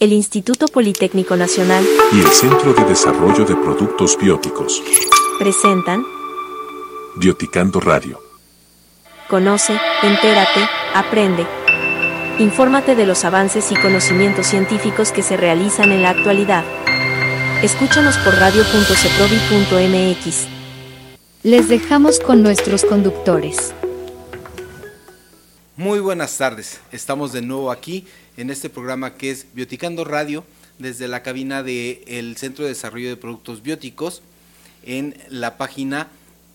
el Instituto Politécnico Nacional y el Centro de Desarrollo de Productos Bióticos presentan Bioticando Radio. Conoce, entérate, aprende. Infórmate de los avances y conocimientos científicos que se realizan en la actualidad. Escúchanos por radio.ceprovi.mx. Les dejamos con nuestros conductores. Muy buenas tardes, estamos de nuevo aquí en este programa que es Bioticando Radio desde la cabina del Centro de Desarrollo de Productos Bióticos en la página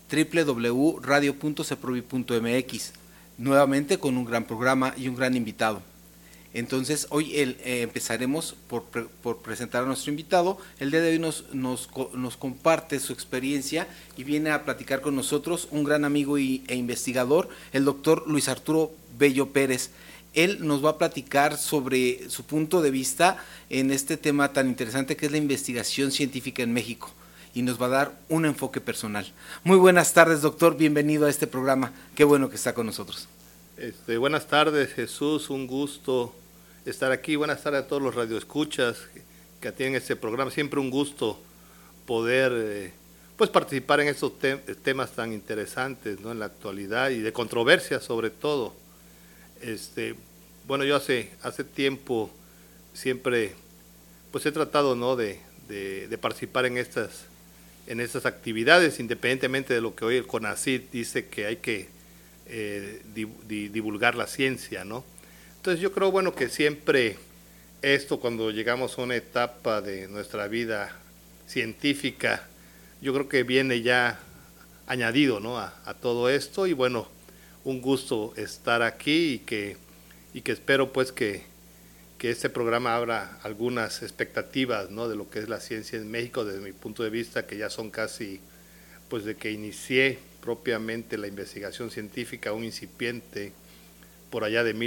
www.radio.ceprovi.mx, nuevamente con un gran programa y un gran invitado. Entonces hoy empezaremos por presentar a nuestro invitado. El día de hoy nos comparte su experiencia y viene a platicar con nosotros un gran amigo e investigador, el doctor Luis Arturo Bello Pérez. Él nos va a platicar sobre su punto de vista en este tema tan interesante que es la investigación científica en México y nos va a dar un enfoque personal. Muy buenas tardes, doctor, bienvenido a este programa, qué bueno que está con nosotros. Buenas tardes, Jesús, un gusto estar aquí. Buenas tardes a todos los radioescuchas que atienden este programa. Siempre un gusto poder participar en estos temas tan interesantes, ¿no?, en la actualidad y de controversia sobre todo. Yo hace tiempo siempre he tratado, ¿no?, de participar en estas actividades, independientemente de lo que hoy el CONACYT dice que hay que divulgar la ciencia, ¿no? Entonces yo creo, que siempre esto, cuando llegamos a una etapa de nuestra vida científica, yo creo que viene ya añadido, ¿no?, a todo esto, y un gusto estar aquí y que espero que este programa abra algunas expectativas, ¿no?, de lo que es la ciencia en México desde mi punto de vista, que ya son casi, de que inicié propiamente la investigación científica, un incipiente por allá de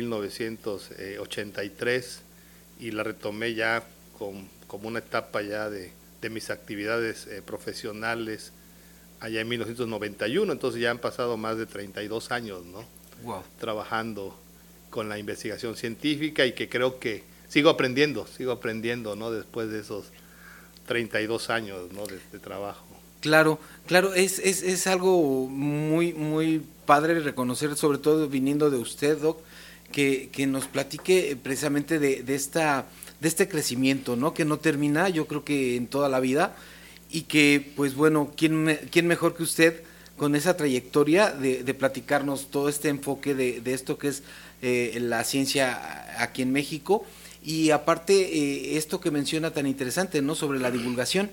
1983, y la retomé ya como una etapa ya de mis actividades profesionales allá en 1991, entonces ya han pasado más de 32 años, ¿no? Wow. Trabajando con la investigación científica, y que creo que sigo aprendiendo, ¿no?, después de esos 32 años, ¿no?, de trabajo. Claro, es algo muy, muy padre reconocer, sobre todo viniendo de usted, Doc, que nos platique precisamente de este crecimiento, ¿no?, que no termina, yo creo que en toda la vida, y que, ¿quién mejor que usted con esa trayectoria de platicarnos todo este enfoque de esto que es la ciencia aquí en México, y aparte esto que menciona tan interesante, ¿no?, sobre la divulgación.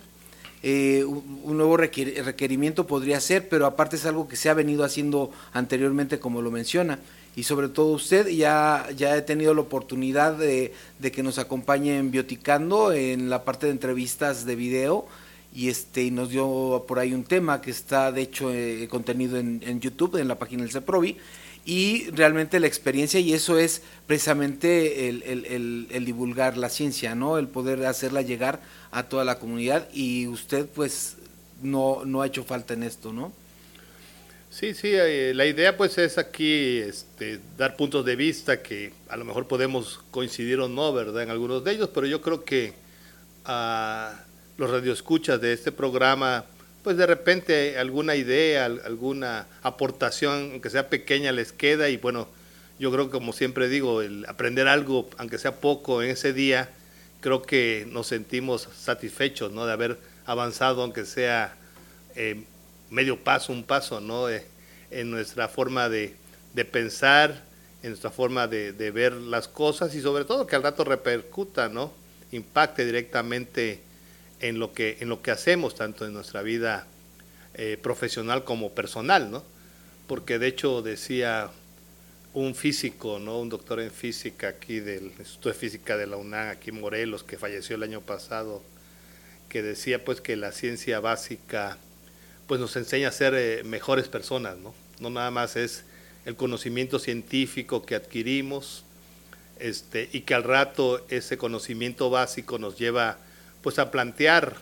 Un nuevo requerimiento podría ser, pero aparte es algo que se ha venido haciendo anteriormente, como lo menciona, y sobre todo usted ya he tenido la oportunidad de que nos acompañe en Bioticando en la parte de entrevistas de video, y nos dio por ahí un tema que está de hecho contenido en YouTube, en la página del CEPROVI, y realmente la experiencia, y eso es precisamente el divulgar la ciencia, ¿no?, el poder hacerla llegar a toda la comunidad, y usted no ha hecho falta en esto, ¿no? Sí, la idea es aquí dar puntos de vista que a lo mejor podemos coincidir o no, ¿verdad?, en algunos de ellos, pero yo creo que los radioescuchas de este programa, de repente alguna idea, alguna aportación, aunque sea pequeña, les queda, y yo creo que, como siempre digo, el aprender algo, aunque sea poco en ese día, creo que nos sentimos satisfechos, ¿no?, de haber avanzado, aunque sea medio paso, un paso, ¿no?, en nuestra forma de pensar, en nuestra forma de ver las cosas, y sobre todo que al rato repercuta, ¿no?, impacte directamente en lo que hacemos, tanto en nuestra vida profesional como personal, ¿no? Porque de hecho decía un físico, ¿no?, un doctor en física aquí del Instituto de Física de la UNAM, aquí en Morelos, que falleció el año pasado, que decía que la ciencia básica nos enseña a ser mejores personas, ¿no? No nada más es el conocimiento científico que adquirimos, y que al rato ese conocimiento básico nos lleva a plantear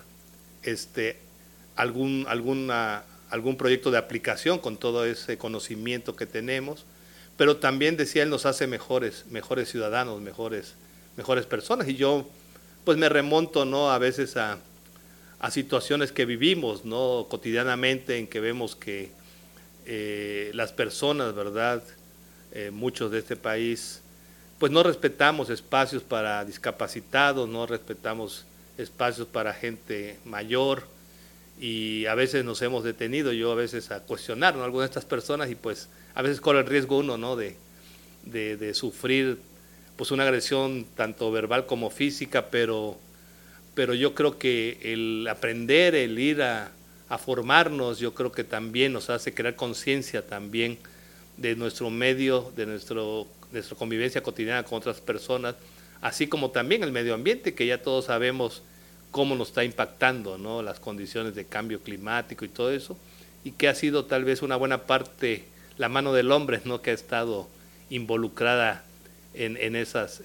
algún proyecto de aplicación con todo ese conocimiento que tenemos, pero también, decía él, nos hace mejores ciudadanos, mejores personas. Y yo pues me remonto, ¿no?, a veces a situaciones que vivimos, ¿no?, cotidianamente, en que vemos que las personas, ¿verdad?, muchos de este país, pues no respetamos espacios para discapacitados, no respetamos espacios para gente mayor, y a veces nos hemos detenido, yo a veces, a cuestionar, ¿no?, algunas de estas personas, y pues a veces corre el riesgo uno, ¿no?, de sufrir pues una agresión tanto verbal como física, pero yo creo que el aprender, el ir a formarnos, yo creo que también nos hace crear conciencia también de nuestro medio, de nuestra convivencia cotidiana con otras personas, así como también el medio ambiente, que ya todos sabemos cómo nos está impactando, ¿no?, las condiciones de cambio climático y todo eso, y que ha sido tal vez una buena parte la mano del hombre, ¿no?, que ha estado involucrada en esas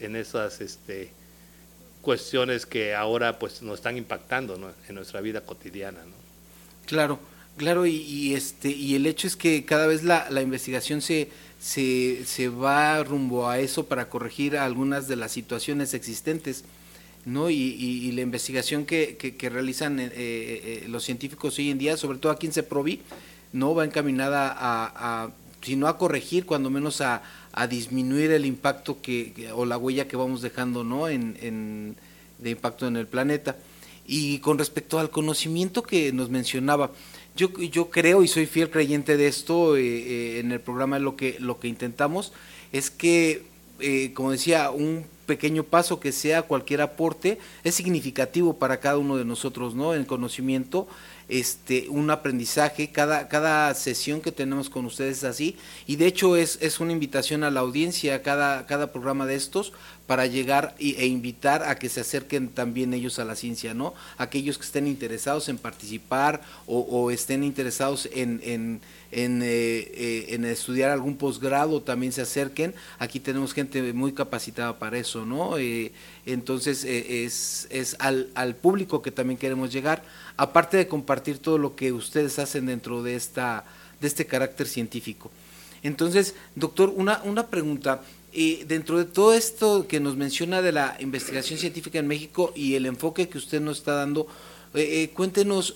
cuestiones que ahora pues nos están impactando, ¿no?, en nuestra vida cotidiana, ¿no? Claro, y el hecho es que cada vez la investigación se va rumbo a eso para corregir algunas de las situaciones existentes, ¿no? Y la investigación que realizan los científicos hoy en día, sobre todo aquí en CEPROVI, no va encaminada a si no a corregir, cuando menos a disminuir el impacto o la huella que vamos dejando, ¿no?, de impacto en el planeta. Y con respecto al conocimiento que nos mencionaba, yo creo y soy fiel creyente de esto, en el programa lo que intentamos es que, como decía, un pequeño paso que sea, cualquier aporte, es significativo para cada uno de nosotros, ¿no?, en conocimiento, un aprendizaje, cada sesión que tenemos con ustedes es así, y de hecho es una invitación a la audiencia, cada programa de estos, para llegar e invitar a que se acerquen también ellos a la ciencia, ¿no? Aquellos que estén interesados en participar o estén interesados en estudiar algún posgrado, también se acerquen. Aquí tenemos gente muy capacitada para eso, ¿no? Entonces es al público que también queremos llegar, aparte de compartir todo lo que ustedes hacen dentro de este carácter científico. Entonces, doctor, una pregunta. Dentro de todo esto que nos menciona de la investigación científica en México y el enfoque que usted nos está dando, cuéntenos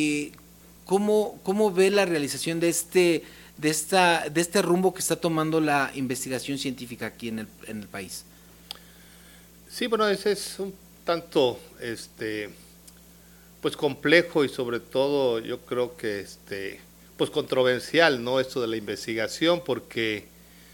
cómo ve la realización de este rumbo que está tomando la investigación científica aquí en el país. Sí, bueno, ese es un tanto pues complejo, y sobre todo yo creo que pues controversial, ¿no?, esto de la investigación, porque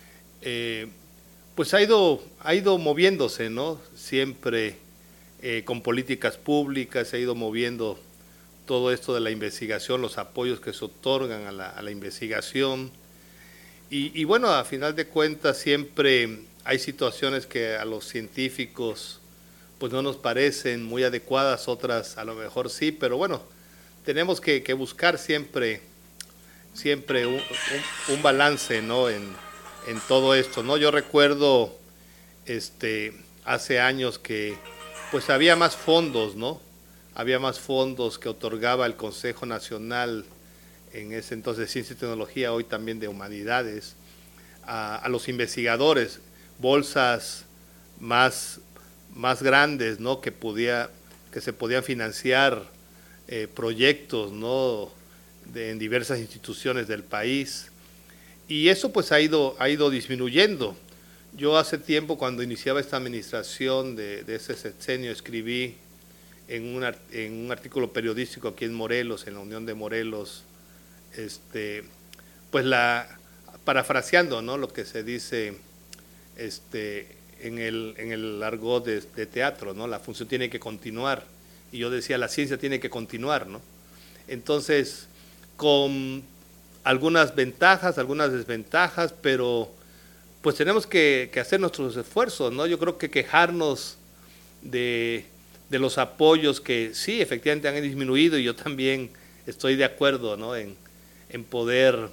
pues ha ido moviéndose, ¿no?, siempre con políticas públicas, se ha ido moviendo todo esto de la investigación, los apoyos que se otorgan a la investigación, y bueno, a final de cuentas siempre hay situaciones que a los científicos pues no nos parecen muy adecuadas, otras a lo mejor sí, pero bueno, tenemos que buscar siempre un balance, ¿no?, en todo esto, ¿no? Yo recuerdo hace años que pues había más fondos, ¿no? Había más fondos que otorgaba el Consejo Nacional, en ese entonces de Ciencia y Tecnología, hoy también de Humanidades, a los investigadores, bolsas más grandes, ¿no?, que se podían financiar proyectos, ¿no?, en diversas instituciones del país. Y eso pues ha ido disminuyendo. Yo hace tiempo, cuando iniciaba esta administración de ese sexenio, escribí en un artículo periodístico aquí en Morelos, en la Unión de Morelos, pues parafraseando, ¿no?, lo que se dice en el argot de teatro, ¿no?, la función tiene que continuar. Y yo decía, la ciencia tiene que continuar, ¿no? Entonces, con algunas ventajas, algunas desventajas, pero pues tenemos que hacer nuestros esfuerzos, ¿no? Yo creo que quejarnos de los apoyos que sí, efectivamente han disminuido, y yo también estoy de acuerdo, ¿no?, en poder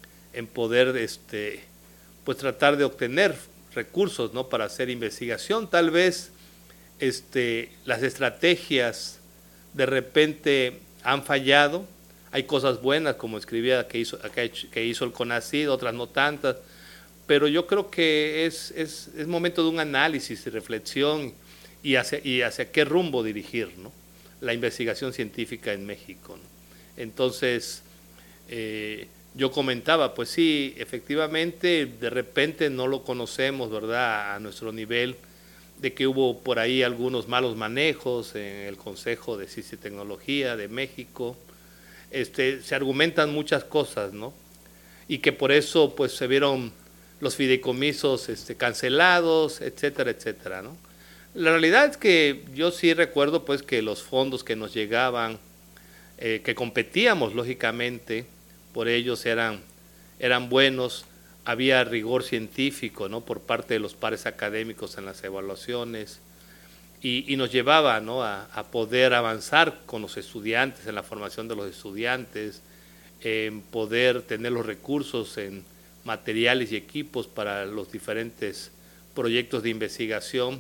pues tratar de obtener recursos, ¿no?, para hacer investigación. Tal vez las estrategias de repente han fallado. Hay cosas buenas, como escribía, que hizo el CONACYT, otras no tantas, pero yo creo que es momento de un análisis y reflexión, y hacia qué rumbo dirigir, ¿no?, la investigación científica en México, ¿no? Entonces, yo comentaba, pues sí, efectivamente, de repente no lo conocemos, ¿verdad?, a nuestro nivel, de que hubo por ahí algunos malos manejos en el Consejo de Ciencia y Tecnología de México. Se argumentan muchas cosas, ¿no?, y que por eso pues se vieron los fideicomisos cancelados, etcétera, etcétera, ¿no? La realidad es que yo sí recuerdo pues que los fondos que nos llegaban, que competíamos lógicamente por ellos, eran buenos, había rigor científico, ¿no?, por parte de los pares académicos en las evaluaciones, y nos llevaba, ¿no?, a poder avanzar con los estudiantes, en la formación de los estudiantes, en poder tener los recursos en materiales y equipos para los diferentes proyectos de investigación,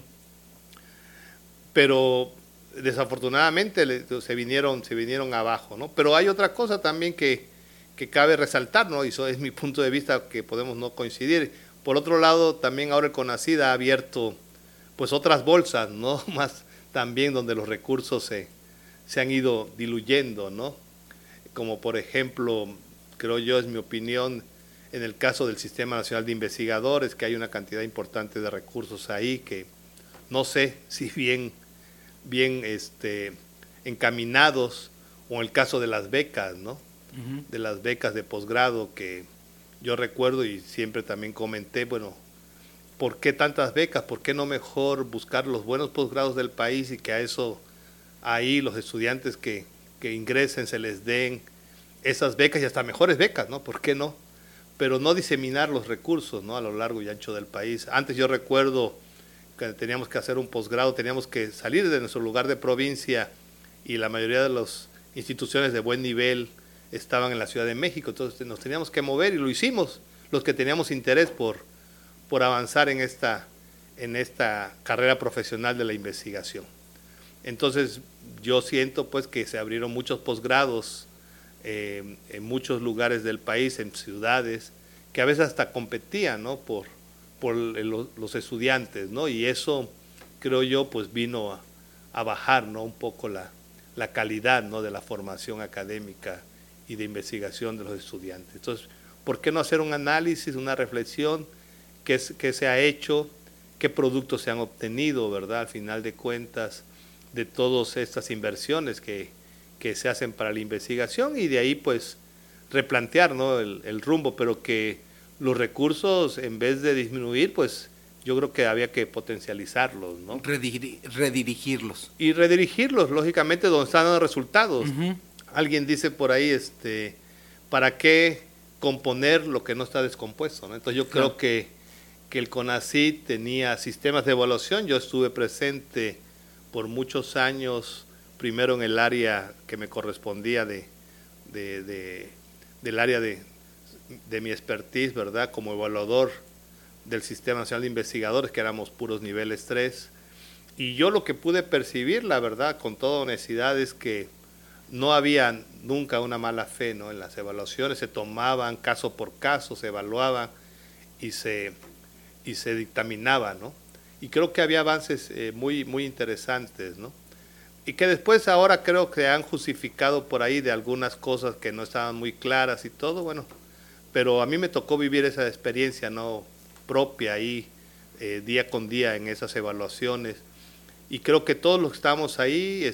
pero desafortunadamente se vinieron abajo, ¿no? Pero hay otra cosa también que cabe resaltar, ¿no?, y eso es mi punto de vista, que podemos no coincidir. Por otro lado, también ahora el CONACYT ha abierto pues otras bolsas, ¿no?, más también, donde los recursos se han ido diluyendo, ¿no?, como por ejemplo, creo yo, es mi opinión, en el caso del Sistema Nacional de Investigadores, que hay una cantidad importante de recursos ahí que no sé si bien encaminados, o en el caso de las becas, ¿no?, de las becas de posgrado, que yo recuerdo y siempre también comenté, bueno, ¿por qué tantas becas? ¿Por qué no mejor buscar los buenos posgrados del país y que a eso, ahí los estudiantes que ingresen se les den esas becas, y hasta mejores becas, ¿no? ¿Por qué no? Pero no diseminar los recursos, ¿no?, a lo largo y ancho del país. Antes yo recuerdo que teníamos que hacer un posgrado, teníamos que salir de nuestro lugar de provincia, y la mayoría de las instituciones de buen nivel estaban en la Ciudad de México, entonces nos teníamos que mover, y lo hicimos los que teníamos interés por avanzar en esta carrera profesional de la investigación. Entonces yo siento pues que se abrieron muchos posgrados en muchos lugares del país, en ciudades, que a veces hasta competían, ¿no?, por los estudiantes, ¿no?, y eso creo yo pues vino a bajar, ¿no?, un poco la calidad, ¿no?, de la formación académica y de investigación de los estudiantes. Entonces, ¿por qué no hacer un análisis, una reflexión? ¿Qué se ha hecho? ¿Qué productos se han obtenido, verdad, al final de cuentas, de todas estas inversiones que se hacen para la investigación? Y de ahí pues replantear, ¿no?, el rumbo, pero que los recursos, en vez de disminuir, pues yo creo que había que potencializarlos, ¿no? Redirigirlos. Y redirigirlos, lógicamente, donde están dando resultados. Alguien dice por ahí, ¿para qué componer lo que no está descompuesto, ¿no? Entonces yo creo que el CONACYT tenía sistemas de evaluación. Yo estuve presente por muchos años, primero en el área que me correspondía del área de mi expertise, ¿verdad?, como evaluador del Sistema Nacional de Investigadores, que éramos puros niveles 3, y yo lo que pude percibir, la verdad, con toda honestidad, es que no había nunca una mala fe, ¿no?, en las evaluaciones. Se tomaban caso por caso, se evaluaban y se dictaminaba, ¿no? Y creo que había avances muy, muy interesantes, ¿no? Y que después ahora creo que han justificado por ahí de algunas cosas que no estaban muy claras y todo, bueno, pero a mí me tocó vivir esa experiencia, ¿no?, propia ahí, día con día en esas evaluaciones, y creo que todos los que estamos ahí,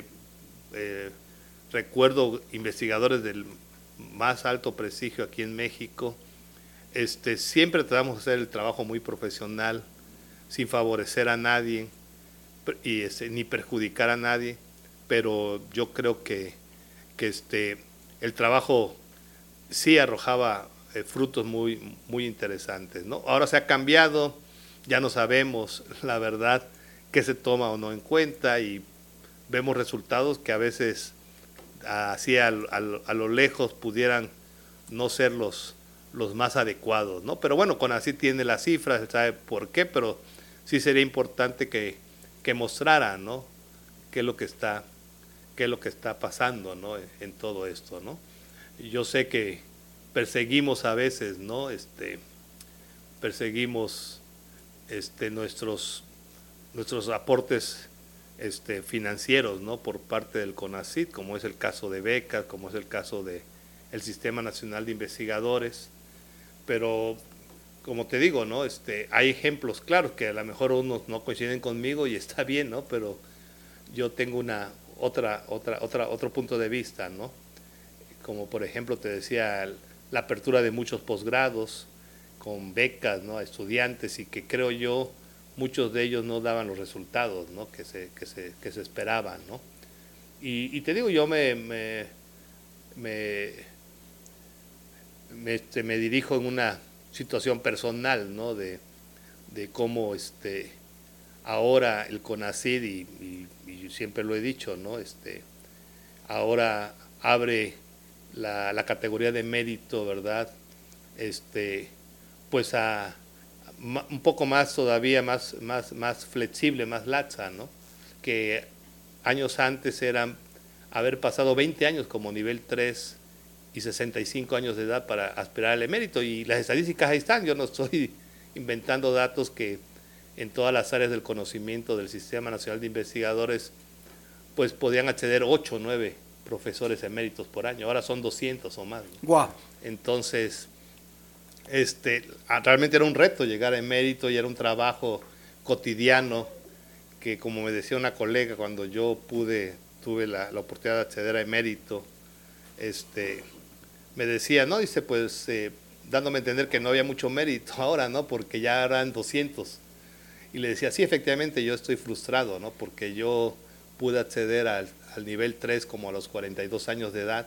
recuerdo investigadores del más alto prestigio aquí en México, siempre tratamos de hacer el trabajo muy profesional, sin favorecer a nadie y ni perjudicar a nadie, pero yo creo que el trabajo sí arrojaba frutos muy, muy interesantes, ¿no? Ahora se ha cambiado, ya no sabemos la verdad qué se toma o no en cuenta, y vemos resultados que a veces así a lo lejos pudieran no ser los más adecuados, ¿no? Pero bueno, CONACYT tiene las cifras, se sabe por qué, pero sí sería importante que mostrara, ¿no?, qué es lo que está pasando, ¿no?, en todo esto, ¿no? Yo sé que perseguimos a veces, ¿no?, perseguimos nuestros nuestros aportes financieros, ¿no? Por parte del CONACYT, como es el caso de becas, como es el caso de el Sistema Nacional de Investigadores, pero como te digo, ¿no? Hay ejemplos claros que a lo mejor unos no coinciden conmigo y está bien, ¿no? Pero yo tengo otro punto de vista, ¿no? Como por ejemplo te decía, la apertura de muchos posgrados con becas, ¿no? A estudiantes, y que creo yo muchos de ellos no daban los resultados, ¿no? que se esperaban, ¿no? Y te digo, yo me dirijo en una situación personal, ¿no? De cómo ahora el CONACYT, y siempre lo he dicho, ¿no? Ahora abre la categoría de mérito, ¿verdad? Pues a un poco más todavía, más flexible, más laxa, ¿no? Que años antes eran haber pasado 20 años como nivel 3 y 65 años de edad para aspirar al emérito, y las estadísticas ahí están. Yo no estoy inventando datos, que en todas las áreas del conocimiento del Sistema Nacional de Investigadores pues podían acceder 8 o 9 profesores eméritos por año, ahora son 200 o más, ¿no? Wow. Entonces realmente era un reto llegar a emérito, y era un trabajo cotidiano que, como me decía una colega, cuando yo tuve la oportunidad de acceder a emérito, me decía, no, dice, pues dándome a entender que no había mucho mérito ahora, ¿no? Porque ya eran 200. Y le decía, sí, efectivamente, yo estoy frustrado, ¿no? Porque yo pude acceder al nivel 3 como a los 42 años de edad,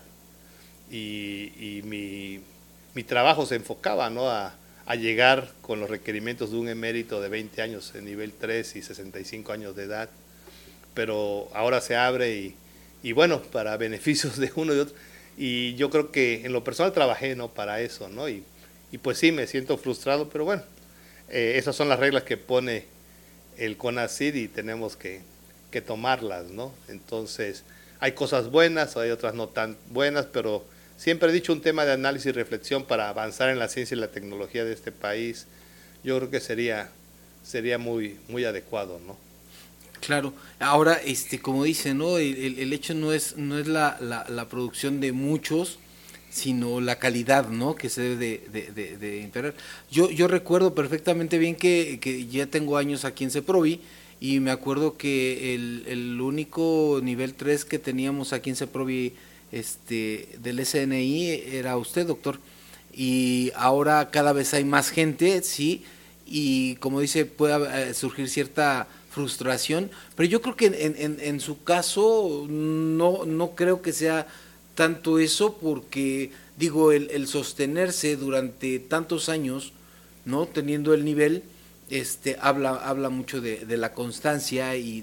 y mi trabajo se enfocaba, ¿no? a llegar con los requerimientos de un emérito de 20 años en nivel 3 y 65 años de edad, pero ahora se abre, y bueno, para beneficios de uno y otro, y yo creo que en lo personal trabajé, ¿no? Para eso, ¿no? Y pues sí, me siento frustrado, pero bueno, esas son las reglas que pone el CONACYT y tenemos que tomarlas, ¿no? Entonces, hay cosas buenas, hay otras no tan buenas, pero siempre he dicho, un tema de análisis y reflexión para avanzar en la ciencia y la tecnología de este país, yo creo que sería muy, muy adecuado, ¿no? Claro. Ahora, como dice, ¿no? El hecho no es la producción de muchos, sino la calidad, ¿no? Que se debe de imperar. Yo recuerdo perfectamente bien que ya tengo años aquí en CEPROVI, y me acuerdo que el único nivel 3 que teníamos aquí en CEPROVI del SNI era usted, doctor, y ahora cada vez hay más gente, sí, y como dice, puede surgir cierta frustración, pero yo creo que en su caso no creo que sea tanto eso, porque digo, el sostenerse durante tantos años, ¿no? Teniendo el nivel, habla mucho de la constancia y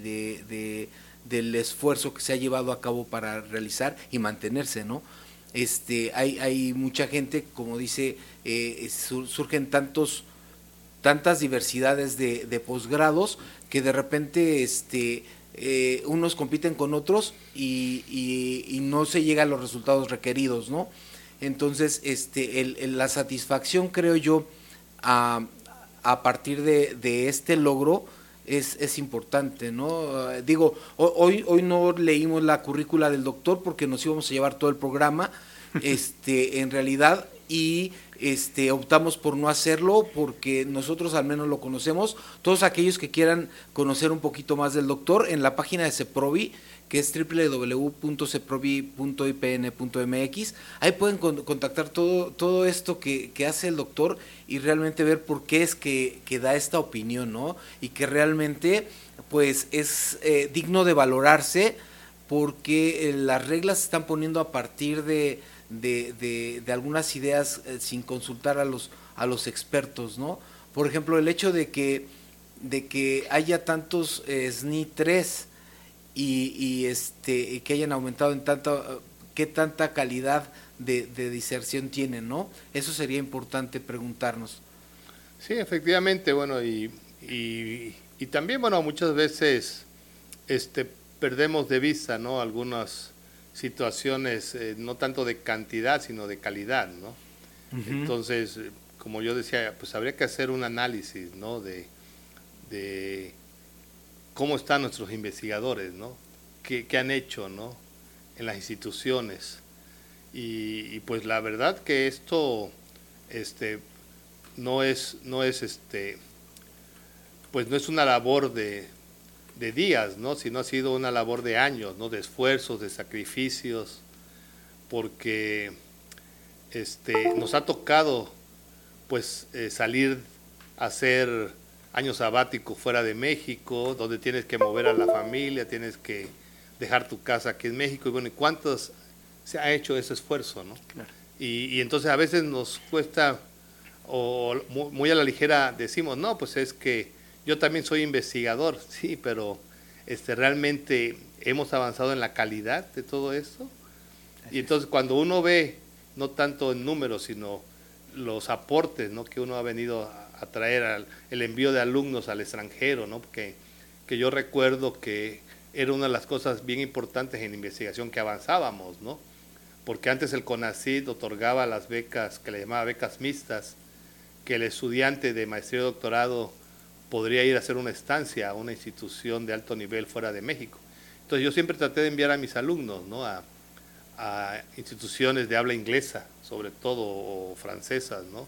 del esfuerzo que se ha llevado a cabo para realizar y mantenerse, ¿no? Hay mucha gente, como dice, surgen tantas diversidades de posgrados, que de repente unos compiten con otros, y no se llega a los resultados requeridos, ¿no? Entonces, la satisfacción, creo yo, a partir de este logro es importante, ¿no? Digo, hoy no leímos la currícula del doctor porque nos íbamos a llevar todo el programa, en realidad, y optamos por no hacerlo porque nosotros al menos lo conocemos. Todos aquellos que quieran conocer un poquito más del doctor, en la página de CEPROVI, que es www.ceprovi.ipn.mx, ahí pueden contactar todo esto que hace el doctor, y realmente ver por qué es que da esta opinión, ¿no? Y que realmente pues es digno de valorarse, porque las reglas se están poniendo a partir de algunas ideas, sin consultar a los expertos, ¿no? Por ejemplo, el hecho de que haya tantos SNI 3 y que hayan aumentado en qué tanta calidad de diserción tienen, ¿no? Eso sería importante preguntarnos. Sí, efectivamente, bueno, y también, bueno, muchas veces perdemos de vista, ¿no? Algunas situaciones, no tanto de cantidad, sino de calidad, ¿no? Uh-huh. Entonces, como yo decía, pues habría que hacer un análisis, ¿no? de cómo están nuestros investigadores, ¿no? ¿Qué han hecho, ¿no? En las instituciones. Y pues la verdad que esto no es pues no es una labor de días, ¿no? Sino ha sido una labor de años, ¿no? De esfuerzos, de sacrificios, porque nos ha tocado pues salir a hacer años sabáticos fuera de México, donde tienes que mover a la familia, tienes que dejar tu casa aquí en México, y bueno, ¿y cuántos se ha hecho ese esfuerzo, ¿no? Claro. Y entonces a veces nos cuesta, o muy a la ligera decimos, no, pues es que yo también soy investigador, sí, pero realmente hemos avanzado en la calidad de todo esto. Y entonces cuando uno ve, no tanto en números, sino los aportes, ¿no? Que uno ha venido a traer, el envío de alumnos al extranjero, ¿no? Porque que yo recuerdo que era una de las cosas bien importantes en la investigación que avanzábamos, ¿no? Porque antes el CONACYT otorgaba las becas, que le llamaba becas mixtas, que el estudiante de maestría y doctorado podría ir a hacer una estancia a una institución de alto nivel fuera de México. Entonces yo siempre traté de enviar a mis alumnos, ¿no? a instituciones de habla inglesa, sobre todo, o francesas, ¿no?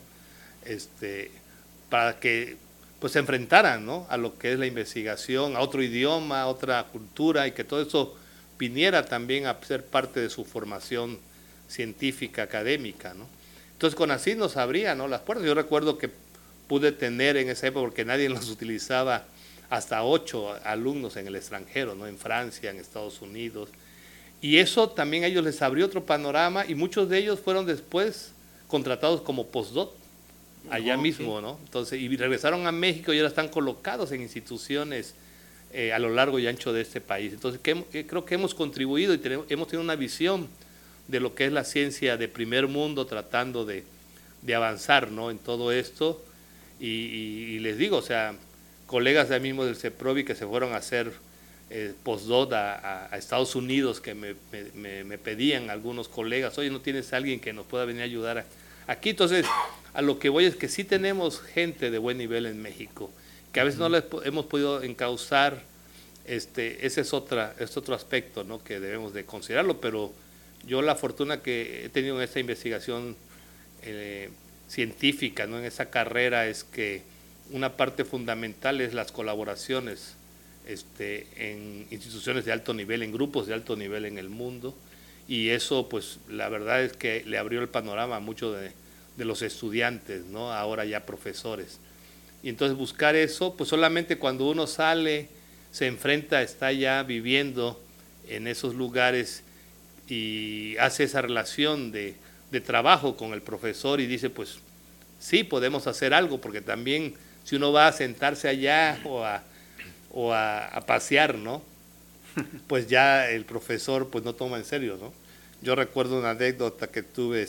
Para que pues se enfrentaran, ¿no? A lo que es la investigación, a otro idioma, a otra cultura, y que todo eso viniera también a ser parte de su formación científica, académica, ¿no? Entonces CONACYT nos abría, ¿no? Las puertas. Yo recuerdo que pude tener en esa época, porque nadie los utilizaba, hasta 8 alumnos en el extranjero, ¿no? En Francia, en Estados Unidos. Y eso también a ellos les abrió otro panorama, y muchos de ellos fueron después contratados como postdoc allá mismo, ¿no? Entonces, y regresaron a México y ahora están colocados en instituciones a lo largo y ancho de este país. Entonces, creo que hemos contribuido y hemos tenido una visión de lo que es la ciencia de primer mundo, tratando de avanzar, ¿no? En todo esto. Y les digo, o sea, colegas de ahí mismo del CEPROVI que se fueron a hacer postdoc a Estados Unidos, que me pedían algunos colegas, oye, ¿no tienes alguien que nos pueda venir a ayudar aquí? Entonces, a lo que voy es que sí tenemos gente de buen nivel en México, que a veces no les hemos podido encauzar. Ese es otro aspecto, ¿no? Que debemos de considerarlo, pero yo la fortuna que he tenido en esta investigación científica, ¿no? En esa carrera, es que una parte fundamental es las colaboraciones en instituciones de alto nivel, en grupos de alto nivel en el mundo, y eso pues la verdad es que le abrió el panorama a muchos de los estudiantes, ¿no? Ahora ya profesores. Y entonces buscar eso, pues solamente cuando uno sale, se enfrenta, está ya viviendo en esos lugares y hace esa relación de trabajo con el profesor y dice, pues sí, podemos hacer algo, porque también si uno va a sentarse allá o a pasear, ¿no? Pues ya el profesor pues no toma en serio, ¿no? Yo recuerdo una anécdota que tuve,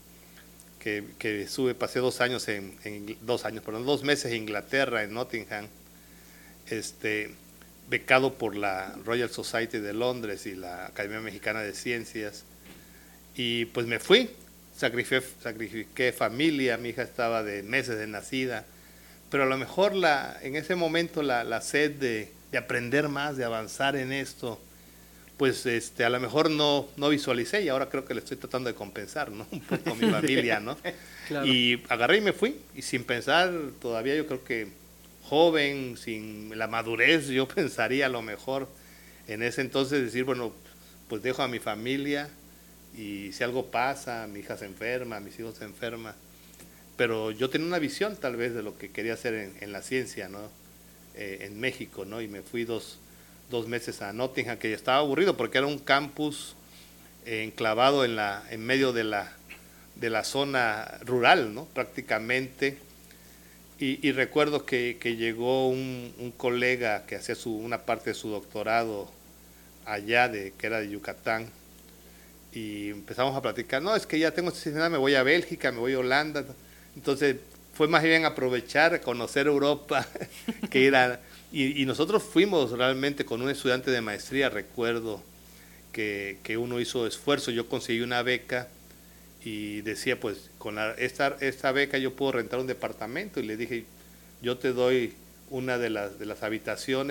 pasé 2 meses en Inglaterra, en Nottingham, becado por la Royal Society de Londres y la Academia Mexicana de Ciencias, y pues me fui, sacrifiqué familia, mi hija estaba de meses de nacida, pero a lo mejor en ese momento la sed de aprender más, de avanzar en esto, pues a lo mejor no visualicé, y ahora creo que le estoy tratando de compensar, ¿no? Un poco a mi familia, ¿no? Claro. Y agarré y me fui, y sin pensar todavía, yo creo que joven, sin la madurez, yo pensaría a lo mejor en ese entonces decir, bueno, pues dejo a mi familia, y si algo pasa, mi hija se enferma, mis hijos se enferman, pero yo tenía una visión tal vez de lo que quería hacer en la ciencia, ¿no? En México, ¿no? Y me fui dos meses a Nottingham, que ya estaba aburrido porque era un campus enclavado en medio de la zona rural, ¿no? Prácticamente. Y recuerdo que llegó un colega que hacía una parte de su doctorado allá, que era de Yucatán, y empezamos a platicar, no, es que ya tengo esta necesidad, me voy a Bélgica, me voy a Holanda. Entonces fue más bien aprovechar, conocer Europa, que ir y nosotros fuimos realmente con un estudiante de maestría. Recuerdo que uno hizo esfuerzo, yo conseguí una beca y decía, pues con esta beca yo puedo rentar un departamento, y le dije, yo te doy una de las habitaciones,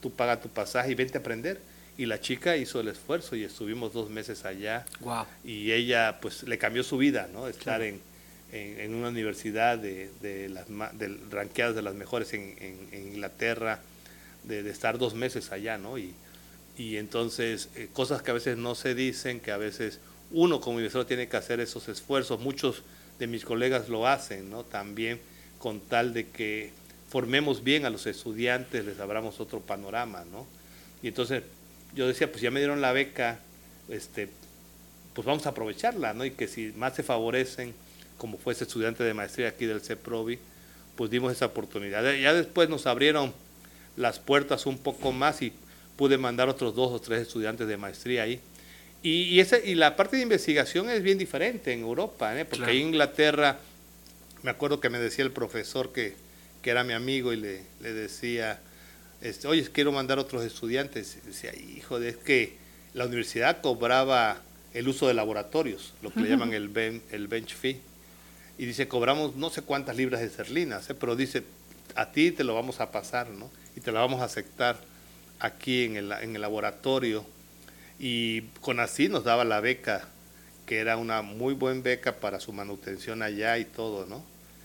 tú paga tu pasaje y vente a aprender. Y la chica hizo el esfuerzo y estuvimos 2 meses allá. Wow. Y ella pues le cambió su vida, ¿no? Estar en una universidad ranqueadas de las mejores en Inglaterra, de estar 2 meses allá, ¿no? Y entonces cosas que a veces no se dicen, que a veces uno como investigador tiene que hacer esos esfuerzos. Muchos de mis colegas lo hacen, ¿no? También con tal de que formemos bien a los estudiantes, les abramos otro panorama, ¿no? Y entonces yo decía, pues ya me dieron la beca, pues vamos a aprovecharla, ¿no? Y que si más se favorecen, como fue ese estudiante de maestría aquí del CEPROVI, pues dimos esa oportunidad. Ya después nos abrieron las puertas un poco más y pude mandar otros 2 o 3 estudiantes de maestría ahí. Y la parte de investigación es bien diferente en Europa, ¿eh? Porque claro, ahí en Inglaterra, me acuerdo que me decía el profesor que era mi amigo y le decía, oye, quiero mandar otros estudiantes. Y decía, hijo, es que la universidad cobraba el uso de laboratorios, lo que le llaman el bench fee. Y dice, cobramos no sé cuántas libras esterlinas, pero dice, a ti te lo vamos a pasar, ¿no? Y te la vamos a aceptar aquí en el laboratorio. Y CONACYT nos daba la beca, que era una muy buena beca para su manutención allá y todo, ¿no?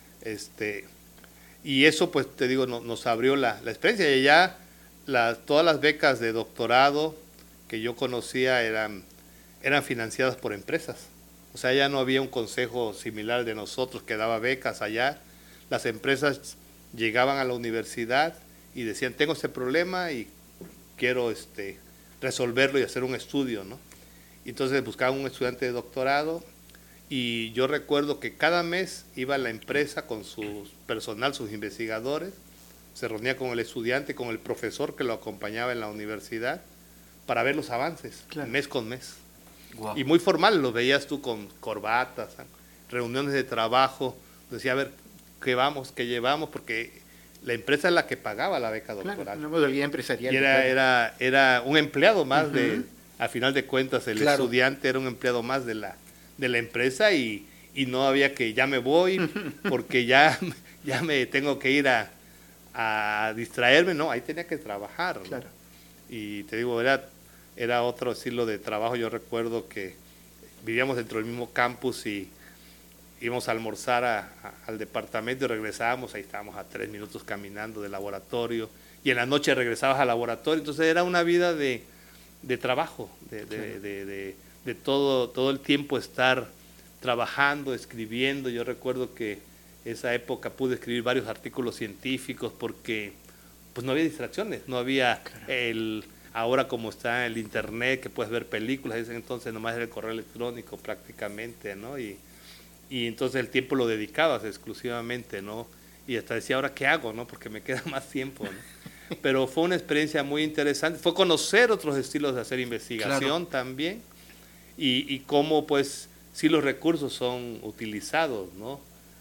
Y eso, pues te digo, nos abrió la experiencia. Y ya todas las becas de doctorado que yo conocía eran financiadas por empresas. O sea, ya no había un consejo similar de nosotros que daba becas allá. Las empresas llegaban a la universidad y decían, tengo este problema y quiero resolverlo y hacer un estudio, ¿no? Y entonces buscaban un estudiante de doctorado y yo recuerdo que cada mes iba la empresa con su personal, sus investigadores, se reunía con el estudiante, con el profesor que lo acompañaba en la universidad para ver los avances, claro, mes con mes. Wow. Y muy formal, los veías tú con corbatas, reuniones de trabajo, decía, a ver, ¿qué llevamos? Porque la empresa es la que pagaba la beca doctoral. Claro, una modalidad empresarial. Y era un empleado más al final de cuentas, el claro, estudiante era un empleado más de la empresa y no había que ya me voy porque ya me tengo que ir a distraerme, no, ahí tenía que trabajar, ¿no? Claro. Y te digo, era otro estilo de trabajo. Yo recuerdo que vivíamos dentro del mismo campus y íbamos a almorzar al departamento y regresábamos, ahí estábamos a 3 minutos caminando del laboratorio y en la noche regresabas al laboratorio. Entonces era una vida de trabajo, de todo el tiempo estar trabajando, escribiendo. Yo recuerdo que esa época pude escribir varios artículos científicos porque pues no había distracciones, no había ahora como está el internet que puedes ver películas, entonces nomás era el correo electrónico prácticamente, ¿no? Y entonces el tiempo lo dedicabas exclusivamente, ¿no? Y hasta decía, ¿ahora qué hago, no? Porque me queda más tiempo, ¿no? Pero fue una experiencia muy interesante, fue conocer otros estilos de hacer investigación, claro, también, y cómo pues sí los recursos son utilizados, ¿no?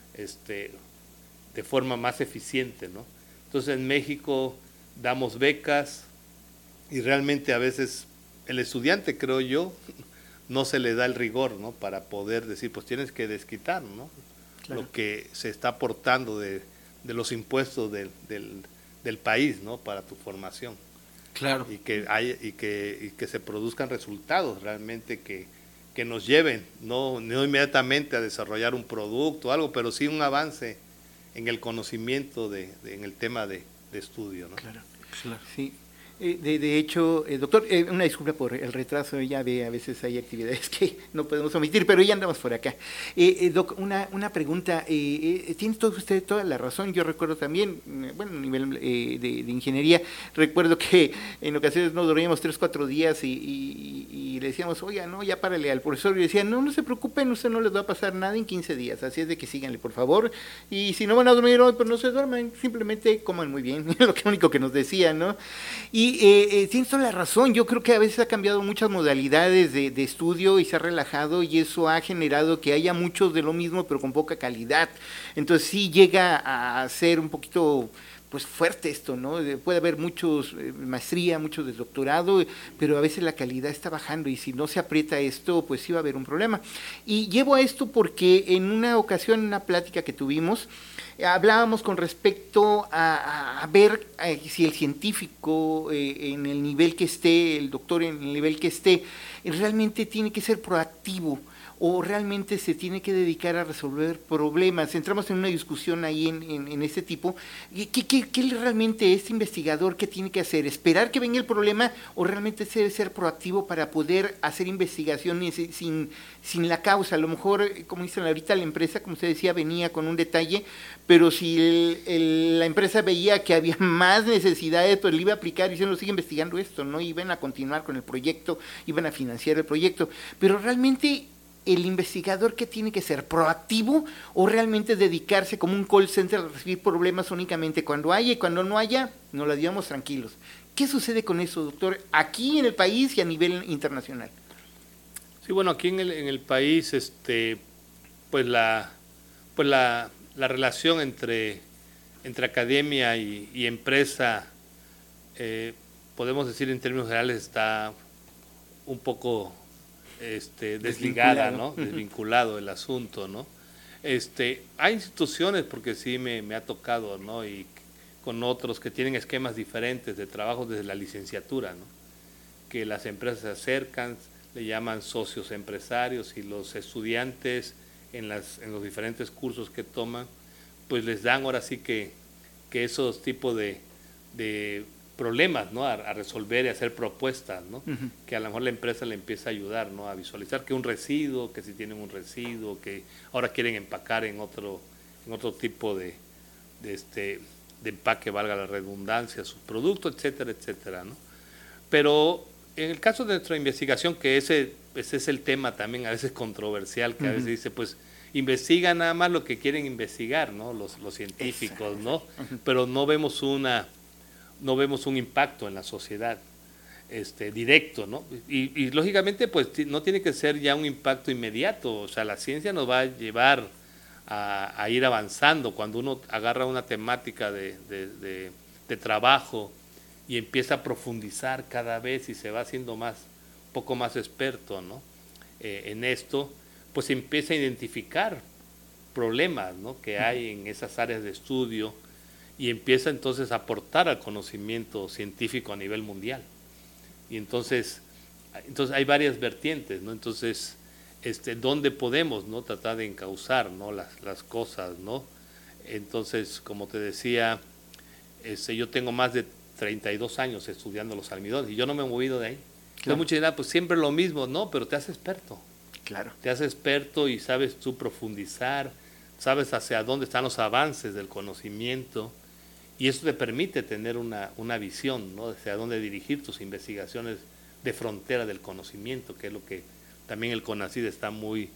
De forma más eficiente, ¿no? Entonces en México damos becas y realmente a veces el estudiante, creo yo, no se le da el rigor, ¿no? Para poder decir, pues tienes que desquitar, ¿no? Claro, lo que se está aportando de los impuestos del país, ¿no? Para tu formación. Claro. Y que se produzcan resultados realmente que nos lleven, no inmediatamente a desarrollar un producto o algo, pero sí un avance en el conocimiento en el tema de estudio, ¿no? Claro, claro. Sí. De hecho, doctor, una disculpa por el retraso, ya ve, a veces hay actividades que no podemos omitir, pero ya andamos por acá. Doc, una pregunta, tiene usted toda la razón. Yo recuerdo también, bueno, a nivel de ingeniería, recuerdo que en ocasiones no dormíamos 3-4 días y le decíamos, oiga, no, ya párale al profesor, y decía, no se preocupen, usted no les va a pasar nada en 15 días, así es de que síganle, por favor, y si no van a dormir hoy, pues no se duerman, simplemente coman muy bien, es lo único que nos decía, ¿no? Y tienes toda la razón, yo creo que a veces ha cambiado muchas modalidades de estudio y se ha relajado y eso ha generado que haya muchos de lo mismo pero con poca calidad. Entonces sí llega a ser un poquito pues fuerte esto, ¿no? Puede haber muchos maestría, muchos de doctorado, pero a veces la calidad está bajando y si no se aprieta esto, pues sí va a haber un problema. Y llevo a esto porque en una ocasión, en una plática que tuvimos, Hablábamos con respecto a ver si el científico en el nivel que esté, el doctor en el nivel que esté, realmente tiene que ser proactivo o realmente se tiene que dedicar a resolver problemas. Entramos en una discusión ahí en ese tipo. ¿Qué realmente este investigador qué tiene que hacer? ¿Esperar que venga el problema o realmente se debe ser proactivo para poder hacer investigaciones sin la causa? A lo mejor, como dicen ahorita, la empresa, como usted decía, venía con un detalle, pero si la empresa veía que había más necesidades, pues le iba a aplicar y se lo sigue investigando esto, ¿no? Iban a continuar con el proyecto, iban a financiar el proyecto, pero realmente el investigador que tiene que ser proactivo o realmente dedicarse como un call center a recibir problemas únicamente cuando haya y cuando no haya, nos la llevamos tranquilos. ¿Qué sucede con eso, doctor, aquí en el país y a nivel internacional? Sí, bueno, aquí en el país, pues la relación entre academia y empresa, podemos decir en términos generales, está un poco desligada, ¿no? Desvinculado el asunto, ¿no? Hay instituciones, porque sí me ha tocado, ¿no? Y con otros que tienen esquemas diferentes de trabajo desde la licenciatura, ¿no? Que las empresas se acercan, le llaman socios empresarios y los estudiantes en los diferentes cursos que toman, pues les dan ahora sí que esos tipos de problemas, ¿no? A resolver y hacer propuestas, ¿no? Uh-huh. Que a lo mejor la empresa le empieza a ayudar, ¿no? A visualizar que un residuo, que si tienen un residuo, que ahora quieren empacar en otro tipo de empaque, valga la redundancia, su producto, etcétera, etcétera, ¿no? Pero en el caso de nuestra investigación, que ese es el tema también a veces controversial, que uh-huh. a veces dice, pues, investigan nada más lo que quieren investigar, ¿no? Los científicos, ¿no? Uh-huh. Pero no vemos un impacto en la sociedad directo, ¿no? Y lógicamente pues no tiene que ser ya un impacto inmediato, o sea, la ciencia nos va a llevar a ir avanzando. Cuando uno agarra una temática de trabajo y empieza a profundizar cada vez y se va haciendo un poco más experto, ¿no? En esto, pues empieza a identificar problemas, ¿no? Que hay en esas áreas de estudio, y empieza entonces a aportar al conocimiento científico a nivel mundial. Y entonces hay varias vertientes, ¿no? Entonces, ¿dónde podemos, ¿no? Tratar de encauzar, ¿no? las cosas, ¿no? Entonces, como te decía, yo tengo más de 32 años estudiando los almidones y yo no me he movido de ahí. Claro. Entonces, mucha gente, pues siempre lo mismo, ¿no? Pero te haces experto. Claro. Te haces experto y sabes tú profundizar, sabes hacia dónde están los avances del conocimiento. Y eso te permite tener una visión, ¿no? Hacia dónde dirigir tus investigaciones de frontera del conocimiento, que es lo que también el CONACYT está muy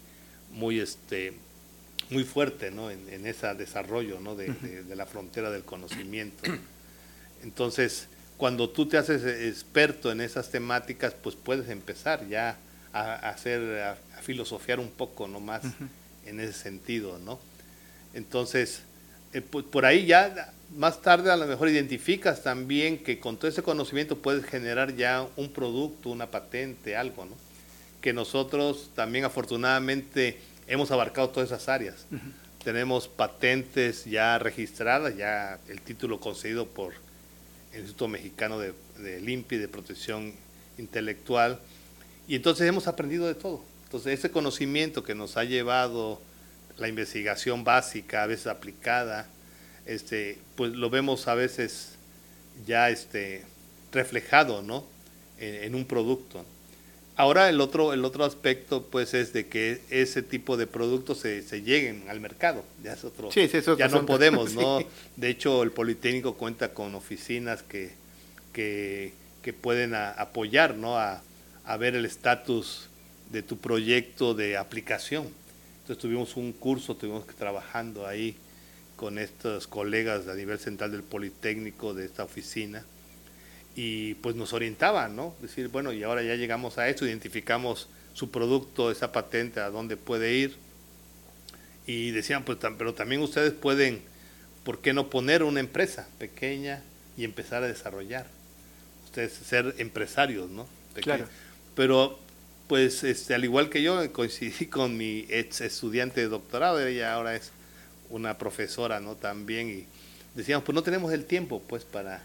fuerte, ¿no? en ese desarrollo, ¿no? de la frontera del conocimiento. Entonces, cuando tú te haces experto en esas temáticas, pues puedes empezar ya a filosofiar un poco, ¿no? Más en ese sentido, ¿no? Entonces, por ahí ya más tarde a lo mejor identificas también que con todo ese conocimiento puedes generar ya un producto, una patente, algo, ¿no? Que nosotros también afortunadamente hemos abarcado todas esas áreas. Uh-huh. Tenemos patentes ya registradas, ya el título concedido por el Instituto Mexicano del INPI, de Protección Intelectual, y entonces hemos aprendido de todo. Entonces ese conocimiento que nos ha llevado la investigación básica, a veces aplicada, pues lo vemos a veces ya reflejado, ¿no? en un producto. Ahora el otro aspecto pues es de que ese tipo de productos se lleguen al mercado. Ya es otro. Sí, es ya no podemos, ¿no? Sí. De hecho, el Politécnico cuenta con oficinas que pueden apoyar, ¿no? A ver el estatus de tu proyecto de aplicación. Entonces tuvimos un curso, estuvimos trabajando ahí con estos colegas a nivel central del Politécnico de esta oficina, y pues nos orientaban, ¿no? Decir, bueno, y ahora ya llegamos a esto, identificamos su producto, esa patente, a dónde puede ir, y decían, pues, pero también ustedes pueden, ¿por qué no poner una empresa pequeña y empezar a desarrollar? Ustedes ser empresarios, ¿no? Claro. Pero, pues, al igual que yo, coincidí con mi ex estudiante de doctorado, ella ahora es una profesora, ¿no? También, y decíamos, pues no tenemos el tiempo, pues, para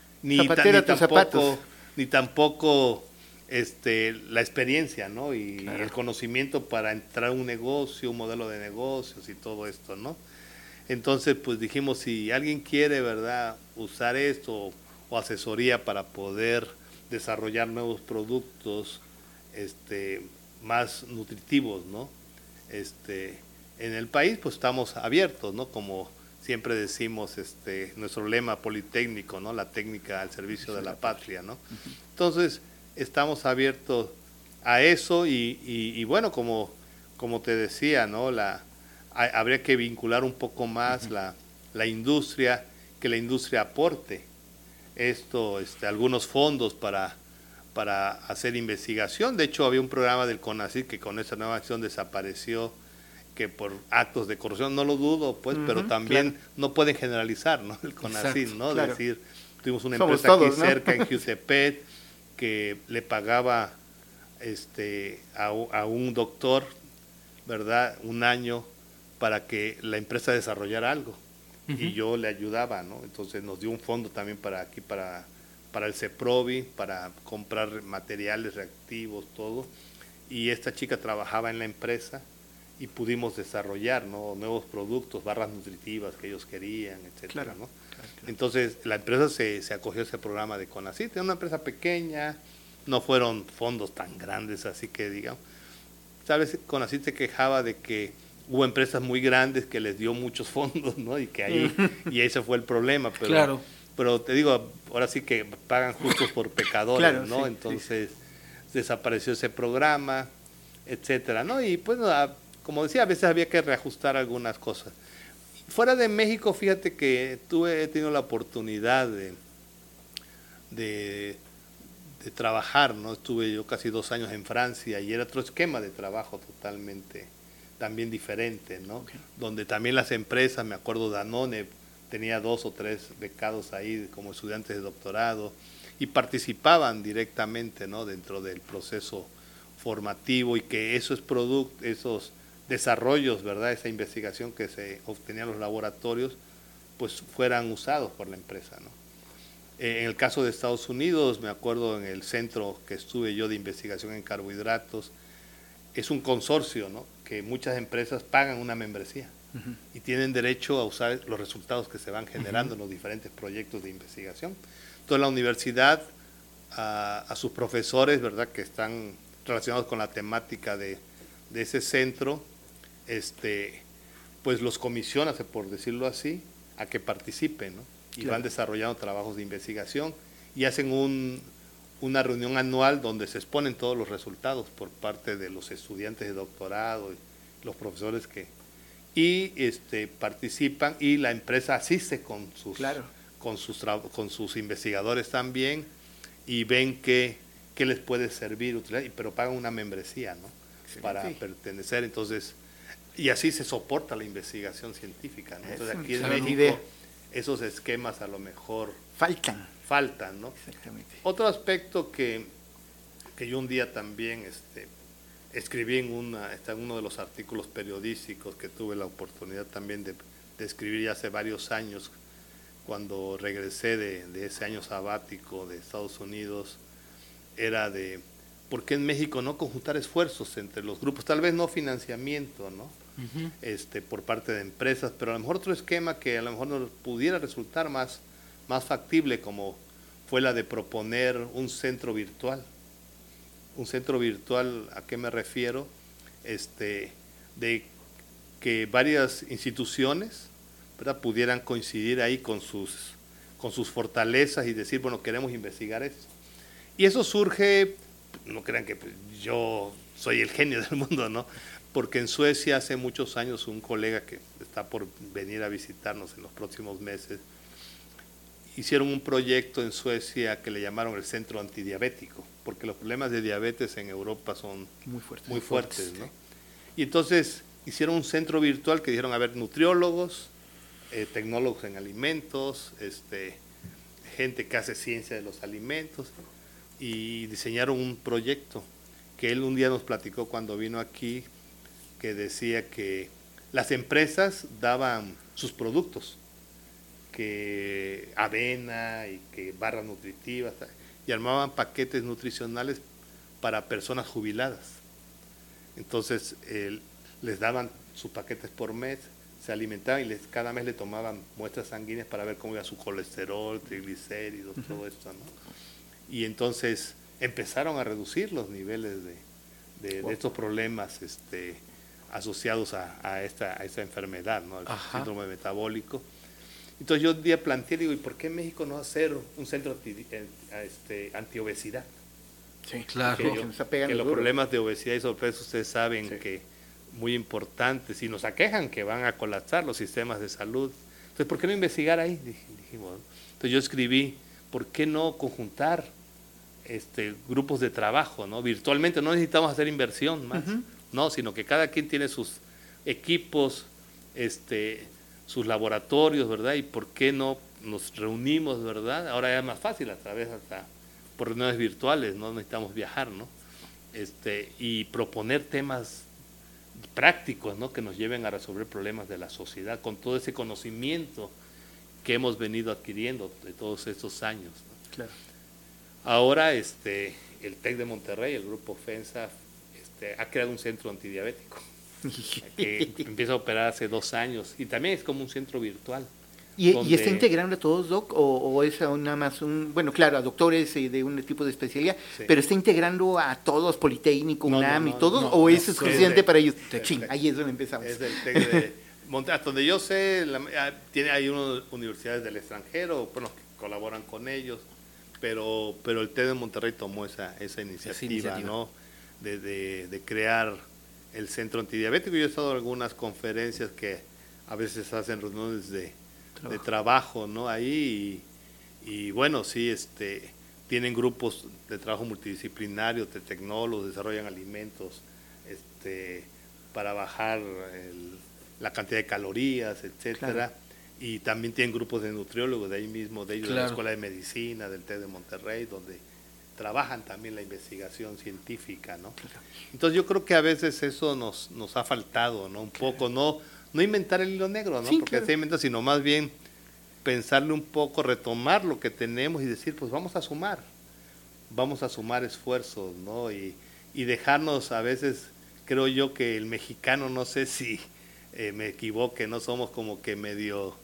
ni tampoco la experiencia, ¿no? Y el conocimiento para entrar a un negocio, un modelo de negocios y todo esto, ¿no? Entonces, pues dijimos, si alguien quiere, ¿verdad?, usar esto o asesoría para poder desarrollar nuevos productos más nutritivos, ¿no? En el país, pues estamos abiertos, ¿no? Como siempre decimos, nuestro lema politécnico, ¿no? La técnica al servicio de la patria, ¿no? Entonces, estamos abiertos a eso y bueno, como te decía, ¿no? Habría que vincular un poco más la industria, que la industria aporte algunos fondos para hacer investigación. De hecho, había un programa del CONACYT que con esa nueva acción desapareció, que por actos de corrupción, no lo dudo, pues, pero también no pueden generalizar, ¿no? El CONACYT, ¿no? Claro. Es decir, tuvimos una empresa todos, aquí, ¿no?, cerca, en Jutepet, que le pagaba a un doctor, ¿verdad?, un año para que la empresa desarrollara algo. Y yo le ayudaba, ¿no? Entonces nos dio un fondo también para el CEPROVI, para comprar materiales reactivos, todo. Y esta chica trabajaba en la empresa y pudimos desarrollar, ¿no?, nuevos productos, barras nutritivas que ellos querían, etcétera, claro, ¿no? Claro. Entonces la empresa se acogió a ese programa de CONACYT. Era una empresa pequeña, no fueron fondos tan grandes, así que digamos, ¿sabes? CONACYT se quejaba de que hubo empresas muy grandes que les dio muchos fondos, ¿no? Y que ahí ese fue el problema, pero claro. Pero te digo, ahora sí que pagan justos por pecadores, claro, ¿no? Sí, entonces desapareció ese programa, etcétera, ¿no? Y pues, como decía, a veces había que reajustar algunas cosas. Fuera de México, fíjate que he tenido la oportunidad de trabajar, ¿no? Estuve yo casi 2 años en Francia y era otro esquema de trabajo totalmente también diferente, ¿no? Okay. Donde también las empresas, me acuerdo, Danone tenía 2 o 3 becados ahí como estudiantes de doctorado y participaban directamente, ¿no?, dentro del proceso formativo, y que esos desarrollos, ¿verdad?, esa investigación que se obtenía en los laboratorios, pues fueran usados por la empresa, ¿no? En el caso de Estados Unidos, me acuerdo en el centro que estuve yo de investigación en carbohidratos, es un consorcio, ¿no?, que muchas empresas pagan una membresía y tienen derecho a usar los resultados que se van generando en los diferentes proyectos de investigación. Entonces la universidad, a sus profesores, ¿verdad?, que están relacionados con la temática de ese centro, pues los comisiona, por decirlo así, a que participen, ¿no? Y claro, van desarrollando trabajos de investigación y hacen una reunión anual donde se exponen todos los resultados por parte de los estudiantes de doctorado y los profesores participan, y la empresa asiste con sus investigadores también, y ven qué les puede servir, pero pagan una membresía, ¿no?, para pertenecer. Entonces, y así se soporta la investigación científica, ¿no? Entonces aquí en México esos esquemas a lo mejor faltan, ¿no? Exactamente. Otro aspecto que yo un día también escribí en uno de los artículos periodísticos que tuve la oportunidad también de escribir hace varios años, cuando regresé de ese año sabático de Estados Unidos, era de por qué en México no conjuntar esfuerzos entre los grupos, tal vez no financiamiento, ¿no? Por parte de empresas, pero a lo mejor otro esquema que a lo mejor nos pudiera resultar más factible, como fue la de proponer un centro virtual. Un centro virtual, ¿a qué me refiero? De que varias instituciones, ¿verdad?, pudieran coincidir ahí con sus fortalezas y decir, bueno, queremos investigar esto. Y eso surge, no crean que yo soy el genio del mundo, ¿no? Porque en Suecia hace muchos años un colega que está por venir a visitarnos en los próximos meses, hicieron un proyecto en Suecia que le llamaron el Centro Antidiabético, porque los problemas de diabetes en Europa son muy fuertes, ¿no? Y entonces hicieron un centro virtual que dijeron, a ver, nutriólogos, tecnólogos en alimentos, gente que hace ciencia de los alimentos, y diseñaron un proyecto que él un día nos platicó cuando vino aquí, que decía que las empresas daban sus productos, que avena y que barras nutritivas, y armaban paquetes nutricionales para personas jubiladas. Entonces les daban sus paquetes por mes, se alimentaban y cada mes le tomaban muestras sanguíneas para ver cómo iba su colesterol, triglicéridos, todo esto, ¿no? Y entonces empezaron a reducir los niveles de estos problemas asociados a esta enfermedad, ¿no? El síndrome metabólico. Entonces yo un día planteé, digo, ¿y por qué en México no hacer un centro antiobesidad? Sí, claro. Que los problemas de obesidad y sobrepeso ustedes saben que muy importantes y nos aquejan, que van a colapsar los sistemas de salud. Entonces, ¿por qué no investigar ahí? Dijimos. Entonces yo escribí, ¿por qué no conjuntar grupos de trabajo, ¿no? Virtualmente no necesitamos hacer inversión más, no, sino que cada quien tiene sus equipos, sus laboratorios, ¿verdad? Y por qué no nos reunimos, ¿verdad? Ahora es más fácil a través hasta por reuniones virtuales, no necesitamos viajar, ¿no? Y proponer temas prácticos, ¿no? Que nos lleven a resolver problemas de la sociedad con todo ese conocimiento que hemos venido adquiriendo de todos estos años, ¿no? Claro. Ahora el TEC de Monterrey, el grupo FENSA, ha creado un centro antidiabético que empieza a operar hace 2 años y también es como un centro virtual. ¿Y está integrando a todos, Doc? ¿O es nada más bueno, claro, a doctores de un tipo de especialidad, pero está integrando a todos, Politécnico, UNAM y todos, o es exclusivamente para ellos? Ahí es donde empezamos. Es del TEC de Monterrey, hasta donde yo sé, hay unas universidades del extranjero, bueno, que colaboran con ellos, pero el TEC de Monterrey tomó esa iniciativa, ¿no? De crear el centro antidiabético. Yo he estado en algunas conferencias que a veces hacen reuniones de trabajo, ¿no? Ahí y bueno, sí, tienen grupos de trabajo multidisciplinarios, de tecnólogos, desarrollan alimentos, para bajar la cantidad de calorías, etcétera. Claro. Y también tienen grupos de nutriólogos de ahí mismo, de ellos, de la Escuela de Medicina, del TEC de Monterrey, donde trabajan también la investigación científica, ¿no? Claro. Entonces yo creo que a veces eso nos ha faltado, ¿no? Un poco, no inventar el hilo negro, ¿no? Sí, porque se inventa, sino más bien pensarle un poco, retomar lo que tenemos y decir, pues vamos a sumar esfuerzos, ¿no? Y dejarnos a veces, creo yo que el mexicano, no sé si me equivoque, no somos como que medio,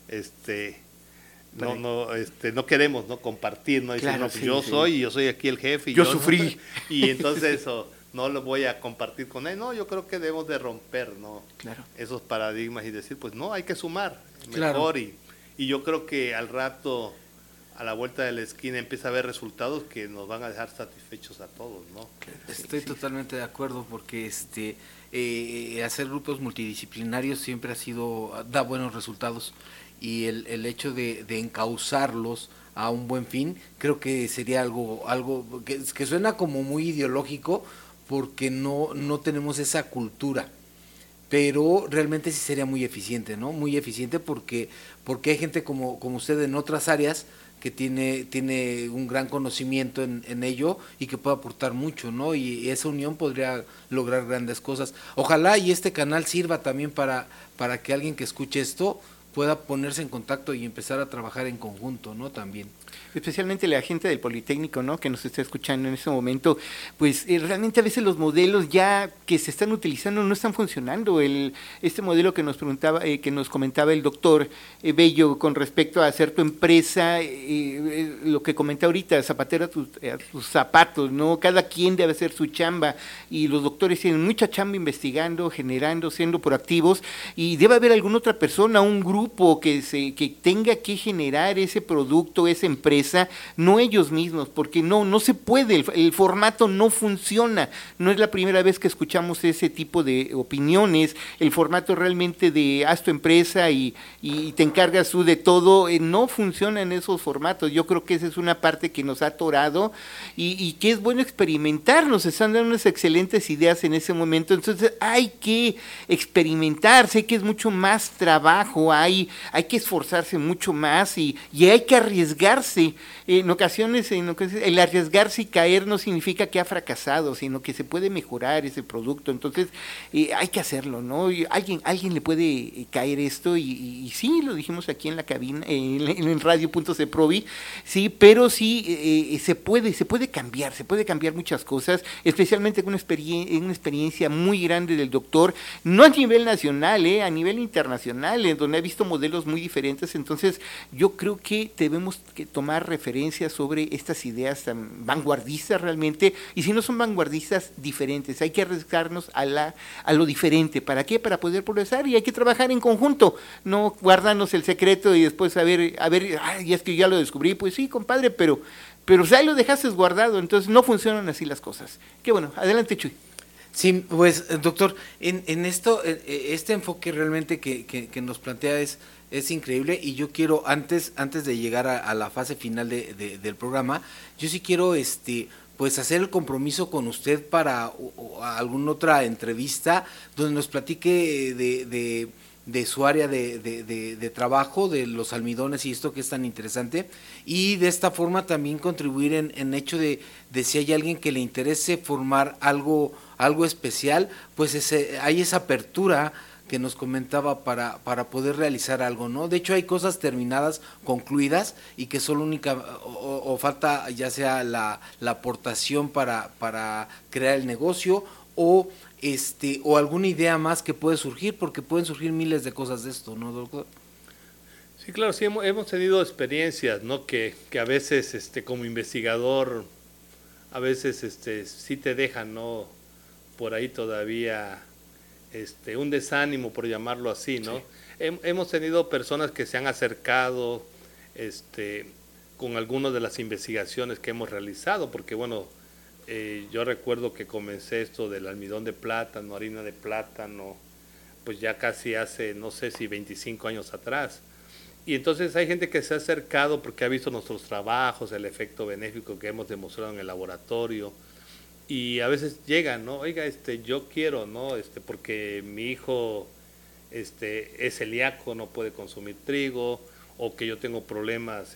no queremos, ¿no? Compartir, ¿no? Decir, claro, no, pues yo soy aquí el jefe. Y yo sufrí. ¿No? Y entonces eso no lo voy a compartir con él. No, yo creo que debemos de romper, ¿no? Claro. Esos paradigmas y decir, pues no, hay que sumar mejor. Claro. Y yo creo que al rato, a la vuelta de la esquina, empieza a haber resultados que nos van a dejar satisfechos a todos, ¿no? Estoy totalmente de acuerdo porque hacer grupos multidisciplinarios siempre da buenos resultados. Y el hecho de encauzarlos a un buen fin, creo que sería algo que suena como muy ideológico, porque no tenemos esa cultura, pero realmente sí sería muy eficiente, ¿no? Muy eficiente porque hay gente como usted en otras áreas que tiene un gran conocimiento en ello y que puede aportar mucho, ¿no? Y esa unión podría lograr grandes cosas. Ojalá y este canal sirva también para que alguien que escuche esto pueda ponerse en contacto y empezar a trabajar en conjunto, ¿no? También. Especialmente la gente del Politécnico, ¿no? Que nos está escuchando en este momento, pues realmente a veces los modelos ya que se están utilizando no están funcionando. Este modelo que nos comentaba el doctor Bello con respecto a hacer tu empresa, lo que comenté ahorita, zapatero a tus zapatos, ¿no? Cada quien debe hacer su chamba y los doctores tienen mucha chamba investigando, generando, siendo proactivos, y debe haber alguna otra persona, un grupo que tenga que generar ese producto, esa empresa, no ellos mismos, porque no se puede, el formato no funciona. No es la primera vez que escuchamos ese tipo de opiniones. El formato realmente de haz tu empresa y te encargas tú de todo, no funciona en esos formatos. Yo creo que esa es una parte que nos ha atorado y que es bueno experimentar. Nos están dando unas excelentes ideas en ese momento, entonces hay que experimentar. Sé que es mucho más trabajo, hay que esforzarse mucho más y hay que arriesgarse. En ocasiones, el arriesgarse y caer no significa que ha fracasado, sino que se puede mejorar ese producto. Entonces, hay que hacerlo, ¿no? Y alguien le puede caer esto y sí, lo dijimos aquí en la cabina, en radio.ceprovi, sí, pero sí se puede cambiar muchas cosas, especialmente con una experiencia muy grande del doctor, no a nivel nacional, a nivel internacional, en donde ha visto modelos muy diferentes. Entonces yo creo que debemos tomar referencias sobre estas ideas tan vanguardistas realmente, y si no son vanguardistas, diferentes. Hay que arriesgarnos a lo diferente. ¿Para qué? Para poder progresar, y hay que trabajar en conjunto, no guardarnos el secreto y después a ver, ay, es que ya lo descubrí. Pues sí, compadre, pero ahí lo dejaste guardado. Entonces no funcionan así las cosas. Qué bueno, adelante, Chuy. Sí, pues doctor, en esto, este enfoque realmente que nos plantea es increíble, y yo quiero, antes de llegar a la fase final del programa, yo sí quiero pues hacer el compromiso con usted para alguna otra entrevista donde nos platique de su área de trabajo, de los almidones y esto que es tan interesante, y de esta forma también contribuir en hecho de si hay alguien que le interese formar algo especial, pues hay esa apertura que nos comentaba para poder realizar algo, ¿no? De hecho hay cosas terminadas, concluidas, y que solo o falta ya sea la aportación para crear el negocio o alguna idea más que puede surgir, porque pueden surgir miles de cosas de esto, ¿no, doctor? Sí, claro, sí, hemos tenido experiencias, ¿no? Que a veces como investigador, a veces sí te dejan, ¿no? Por ahí todavía un desánimo, por llamarlo así, ¿no? Sí. Hemos tenido personas que se han acercado con algunas de las investigaciones que hemos realizado, porque bueno, yo recuerdo que comencé esto del almidón de plátano, harina de plátano, pues ya casi hace, no sé si 25 años atrás. Y entonces hay gente que se ha acercado porque ha visto nuestros trabajos, el efecto benéfico que hemos demostrado en el laboratorio. Y a veces llegan, ¿no? Oiga, yo quiero, ¿no? Porque mi hijo es celíaco, no puede consumir trigo, o que yo tengo problemas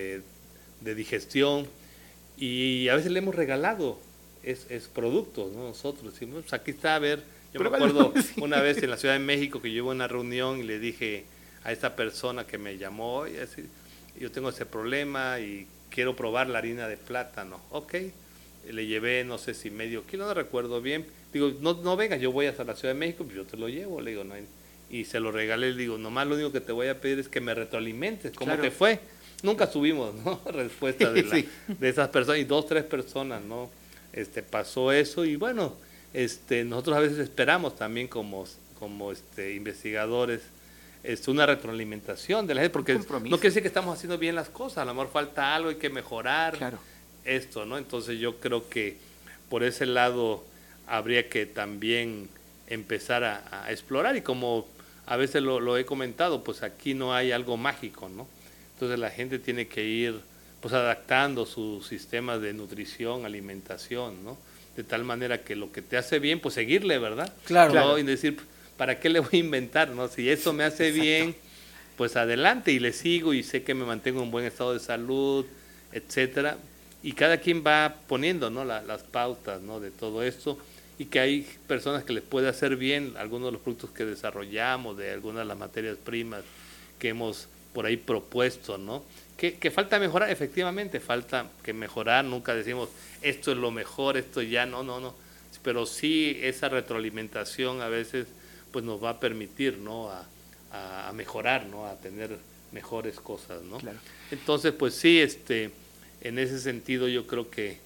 de digestión, y a veces le hemos regalado es productos, ¿no? Nosotros decimos, pues aquí está, a ver. Yo me acuerdo una vez en la Ciudad de México que yo iba a una reunión y le dije a esta persona que me llamó, oye, yo tengo ese problema y quiero probar la harina de plátano. Ok. Le llevé, no sé si medio kilo, no recuerdo bien. Digo, no venga, yo voy hasta la Ciudad de México, pues yo te lo llevo, le digo, no. Y se lo regalé, le digo, nomás lo único que te voy a pedir es que me retroalimentes, ¿cómo te fue? Nunca subimos, ¿no? Respuesta de esas personas, y 2, 3 personas, ¿no? Pasó eso, y bueno, nosotros a veces esperamos también como investigadores, una retroalimentación de la gente, porque no quiere decir que estamos haciendo bien las cosas, a lo mejor falta algo, hay que mejorar. Claro. Esto, ¿no? Entonces yo creo que por ese lado habría que también empezar a explorar, y como a veces lo he comentado, pues aquí no hay algo mágico, ¿no? Entonces la gente tiene que ir pues adaptando sus sistemas de nutrición, alimentación, ¿no? De tal manera que lo que te hace bien, pues seguirle, ¿verdad? Claro. ¿No? Y decir, ¿para qué le voy a inventar, no? Si eso me hace bien, pues adelante, y le sigo y sé que me mantengo en buen estado de salud, etcétera. Y cada quien va poniendo, ¿no? las pautas, ¿no? De todo esto, y que hay personas que les puede hacer bien algunos de los productos que desarrollamos, de algunas de las materias primas que hemos por ahí propuesto, ¿no? Que falta mejorar, efectivamente, falta que mejorar, nunca decimos esto es lo mejor, esto ya no, pero sí esa retroalimentación a veces pues nos va a permitir, ¿no? a mejorar, ¿no? A tener mejores cosas, ¿no? Claro. Entonces, pues sí, en ese sentido yo creo que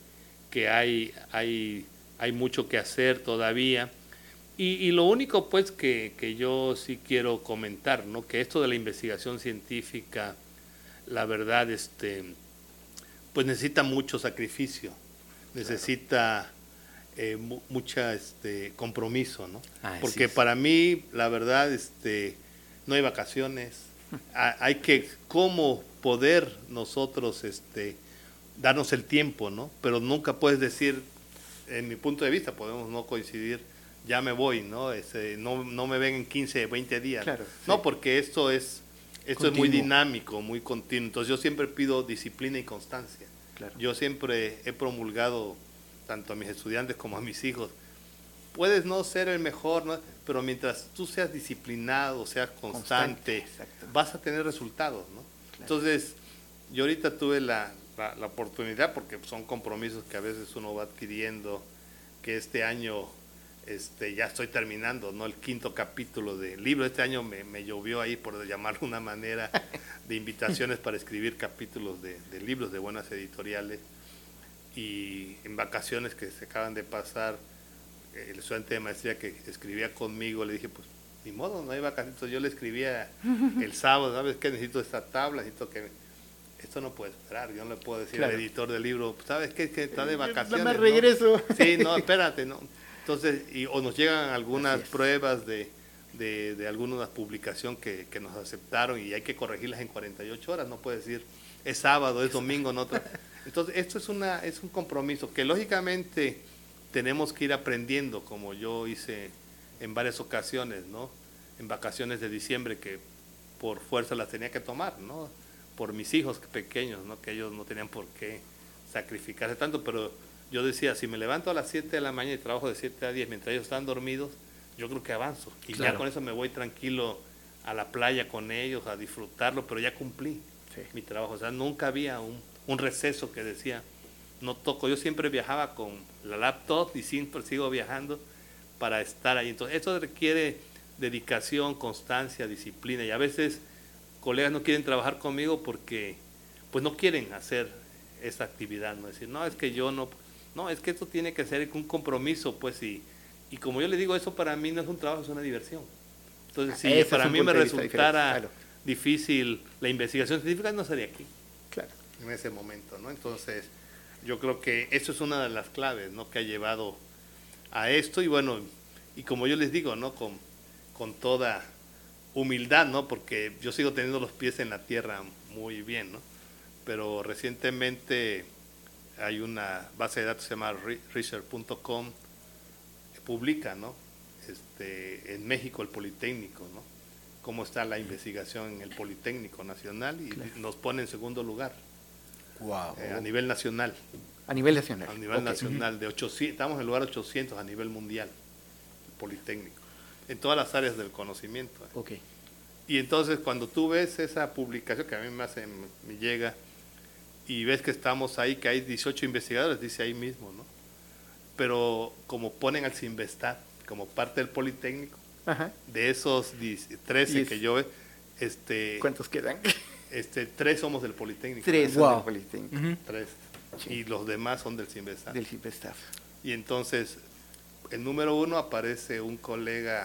hay mucho que hacer todavía, y lo único pues que yo sí quiero comentar, ¿no? Que esto de la investigación científica, la verdad, pues necesita mucho sacrificio, necesita mucha compromiso, ¿no? Porque para mí, la verdad, no hay vacaciones, hay que cómo poder nosotros darnos el tiempo, ¿no? Pero nunca puedes decir, en mi punto de vista, podemos no coincidir, ya me voy, ¿no? No me ven en 15, 20 días. Claro, no, sí. Porque esto es esto es muy dinámico, muy continuo. Entonces yo siempre pido disciplina y constancia. Claro. Yo siempre he promulgado, tanto a mis estudiantes como a mis hijos, puedes no ser el mejor, ¿no? Pero mientras tú seas disciplinado, seas constante, vas a tener resultados, ¿no? Claro. Entonces, yo ahorita tuve la oportunidad, porque son compromisos que a veces uno va adquiriendo, que este año ya estoy terminando, ¿no? El 5º capítulo del libro. Este año me llovió ahí, por llamarlo de una manera, de invitaciones para escribir capítulos de libros de buenas editoriales. Y en vacaciones que se acaban de pasar, el estudiante de maestría que escribía conmigo, le dije, pues, ni modo, no hay vacaciones. Entonces yo le escribía el sábado, ¿sabes qué? Necesito esta tabla, necesito que... Esto no puede esperar, yo no le puedo decir al editor del libro, ¿sabes qué? Que está de vacaciones. No me regreso. ¿No? Sí, no, espérate, ¿no? Entonces, o nos llegan algunas pruebas de alguna publicación que nos aceptaron y hay que corregirlas en 48 horas, no puede decir, es sábado, es domingo, no. Entonces, esto es un compromiso que lógicamente tenemos que ir aprendiendo, como yo hice en varias ocasiones, ¿no? En vacaciones de diciembre, que por fuerza las tenía que tomar, ¿no? Por mis hijos pequeños, ¿no? Que ellos no tenían por qué sacrificarse tanto, pero yo decía, si me levanto a las 7 de la mañana y trabajo de 7 a 10 mientras ellos están dormidos, yo creo que avanzo. Y ya con eso me voy tranquilo a la playa con ellos, a disfrutarlo, pero ya cumplí mi trabajo. O sea, nunca había un receso que decía, no toco. Yo siempre viajaba con la laptop y siempre sigo viajando para estar ahí. Entonces, esto requiere dedicación, constancia, disciplina. Y a veces colegas no quieren trabajar conmigo porque pues no quieren hacer esa actividad, no decir, no, es que yo no, es que esto tiene que ser un compromiso, pues, y como yo le digo, eso para mí no es un trabajo, es una diversión. Entonces, si para mí me resultara difícil la investigación científica, no estaría aquí, en ese momento, ¿no? Entonces, yo creo que eso es una de las claves, ¿no? Que ha llevado a esto, y bueno, y como yo les digo, ¿no? Con toda humildad, ¿no? Porque yo sigo teniendo los pies en la tierra muy bien, ¿no? Pero recientemente hay una base de datos que se llama research.com, publica, ¿no? En México el Politécnico, ¿no? Cómo está la investigación en el Politécnico Nacional y nos pone en segundo lugar. Wow. A nivel nacional. A nivel nacional. A nivel nacional, de 800, estamos en el lugar 800 a nivel mundial, el Politécnico, en todas las áreas del conocimiento. Y entonces cuando tú ves esa publicación, que a mí me llega, y ves que estamos ahí, que hay 18 investigadores, dice ahí mismo, ¿no? Pero como ponen al CINVESTAT como parte del Politécnico, de esos 13 que yo ¿cuántos quedan? 3 somos del Politécnico. 3 son del Politécnico. 3. Y los demás son del CINVESTAT. Del CINVESTAT. Y entonces, el número 1 aparece un colega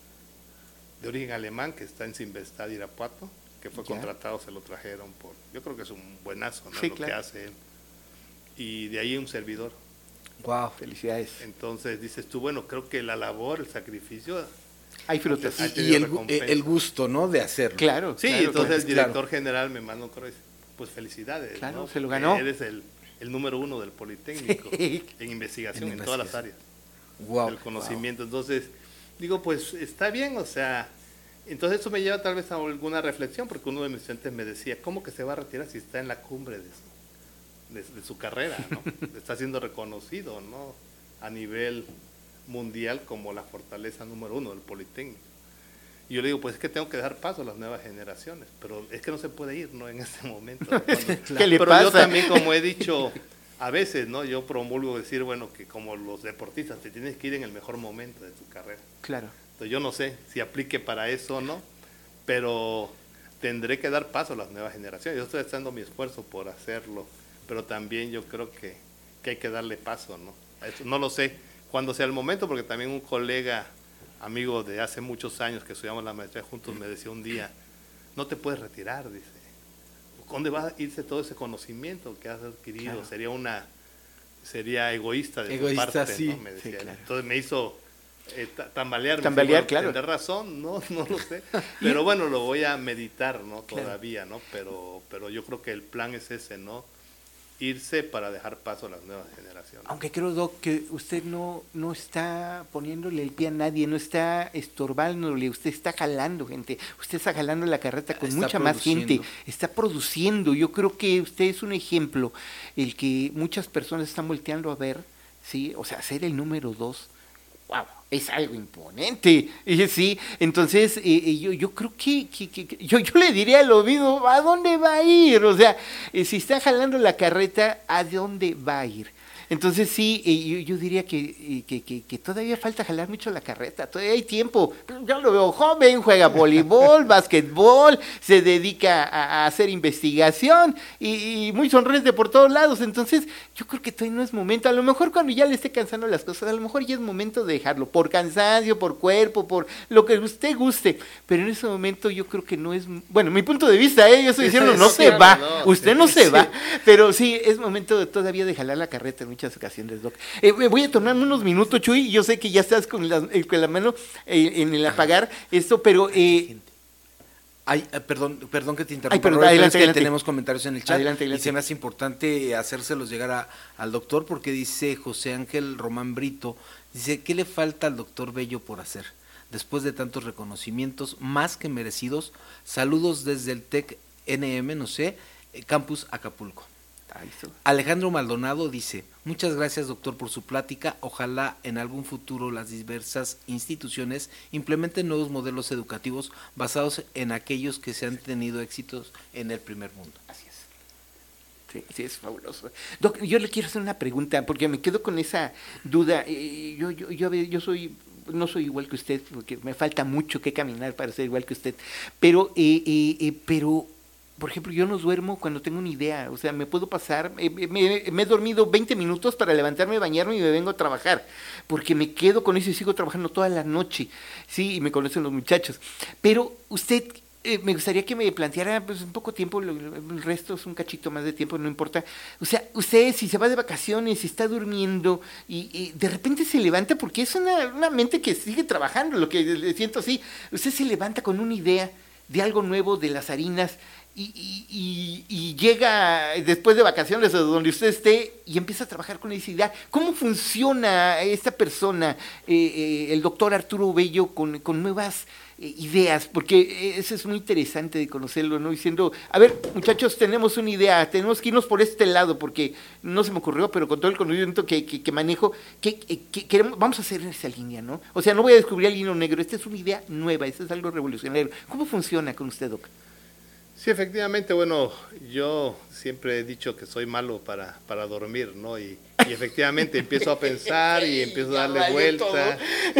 de origen alemán que está en CINVESTAT Irapuato, que fue contratado, se lo trajeron yo creo que es un buenazo, ¿no? Lo que hace él. Y de ahí un servidor. Wow, felicidades. Entonces dices tú, bueno, creo que la labor, el sacrificio, hay frutas. Y el gusto, ¿no? De hacerlo. Claro. Sí, claro, entonces el director general me mandó un correo y dice, pues felicidades. Claro, ¿no? se lo ganó. Eres el número 1 del Politécnico en investigación, en todas las áreas del conocimiento. Entonces, digo, pues está bien, o sea, entonces eso me lleva tal vez a alguna reflexión, porque uno de mis estudiantes me decía, ¿cómo que se va a retirar si está en la cumbre de su carrera, ¿no? Está siendo reconocido, ¿no? A nivel mundial como la fortaleza número 1 del Politécnico. Y yo le digo, pues es que tengo que dar paso a las nuevas generaciones, pero es que no se puede ir, ¿no? En este momento. ¿Qué le pero pasa? Yo también, como he dicho, a veces, ¿no? Yo promulgo decir, bueno, que como los deportistas te tienes que ir en el mejor momento de tu carrera. Claro. Entonces yo no sé si aplique para eso o no, pero tendré que dar paso a las nuevas generaciones. Yo estoy haciendo mi esfuerzo por hacerlo, pero también yo creo que hay que darle paso, ¿no? A eso, no lo sé cuándo sea el momento, porque también un colega, amigo de hace muchos años que estudiamos la maestría juntos, me decía un día, no te puedes retirar, dice. ¿Dónde va a irse todo ese conocimiento que has adquirido? Claro. Sería egoísta de tu parte, sí. ¿no? Me decía. Sí, claro. Entonces me hizo tambalear, Tambalear, claro. Tendrás razón, no lo sé. Pero bueno, lo voy a meditar, ¿no? Todavía, ¿no? Pero yo creo que el plan es ese, ¿no? irse para dejar paso a las nuevas generaciones. Aunque creo, Doc, que usted no está poniéndole el pie a nadie, no está estorbándole, usted está jalando gente, usted está jalando la carreta con mucha más gente, está produciendo. Yo creo que usted es un ejemplo, el que muchas personas están volteando a ver, ¿sí? O sea, ser el número 2, wow, es algo imponente, sí. Entonces yo creo que yo le diría lo mismo, ¿a dónde va a ir? O sea, si está jalando la carreta, ¿a dónde va a ir? Entonces sí, yo diría que todavía falta jalar mucho la carreta, todavía hay tiempo. Yo lo veo joven, juega voleibol, básquetbol, se dedica a hacer investigación y muy sonriente por todos lados. Entonces yo creo que todavía no es momento. A lo mejor cuando ya le esté cansando las cosas, a lo mejor ya es momento de dejarlo, por cansancio, por cuerpo, por lo que usted guste. Pero en ese momento yo creo que no es, bueno, mi punto de vista, yo estoy diciendo, no se va, usted no se va, pero sí, es momento todavía de jalar la carreta en muchas ocasiones, Doc. Voy a tomarme unos minutos, Chuy, yo sé que ya estás con la mano en el apagar esto, pero... perdón que te interrumpa, perdón, adelante. Tenemos comentarios en el chat, Adelante. y se me hace importante hacérselos llegar al doctor, porque dice José Ángel Román Brito, dice, ¿qué le falta al doctor Bello por hacer? Después de tantos reconocimientos, más que merecidos, saludos desde el TEC NM, Campus Acapulco. Alejandro Maldonado dice, muchas gracias doctor por su plática, ojalá en algún futuro las diversas instituciones implementen nuevos modelos educativos basados en aquellos que se han tenido éxitos en el primer mundo. Así es. Sí, es fabuloso. Doc, yo le quiero hacer una pregunta, porque me quedo con esa duda. Yo no soy igual que usted, porque me falta mucho que caminar para ser igual que usted, pero por ejemplo, yo no duermo cuando tengo una idea, o sea, me puedo pasar, me he dormido 20 minutos para levantarme, bañarme y me vengo a trabajar, porque me quedo con eso y sigo trabajando toda la noche, sí, y me conocen los muchachos. Pero usted, me gustaría que me planteara pues, un poco tiempo, el resto es un cachito más de tiempo, no importa. O sea, usted si se va de vacaciones, si está durmiendo y de repente se levanta, porque es una mente que sigue trabajando, lo que le siento así, usted se levanta con una idea de algo nuevo, de las harinas, y llega después de vacaciones o donde usted esté y empieza a trabajar con esa idea. ¿Cómo funciona esta persona, el doctor Arturo Bello, con nuevas ideas? Porque eso es muy interesante de conocerlo, ¿no? Diciendo, a ver, muchachos, tenemos una idea, tenemos que irnos por este lado, porque no se me ocurrió, pero con todo el conocimiento que manejo, que queremos, vamos a hacer esa línea, ¿no? O sea, no voy a descubrir el hilo negro, esta es una idea nueva, esto es algo revolucionario. ¿Cómo funciona con usted, Doc? Sí, efectivamente, bueno, yo siempre he dicho que soy malo para dormir, ¿no? Y efectivamente empiezo a pensar y empiezo a darle vuelta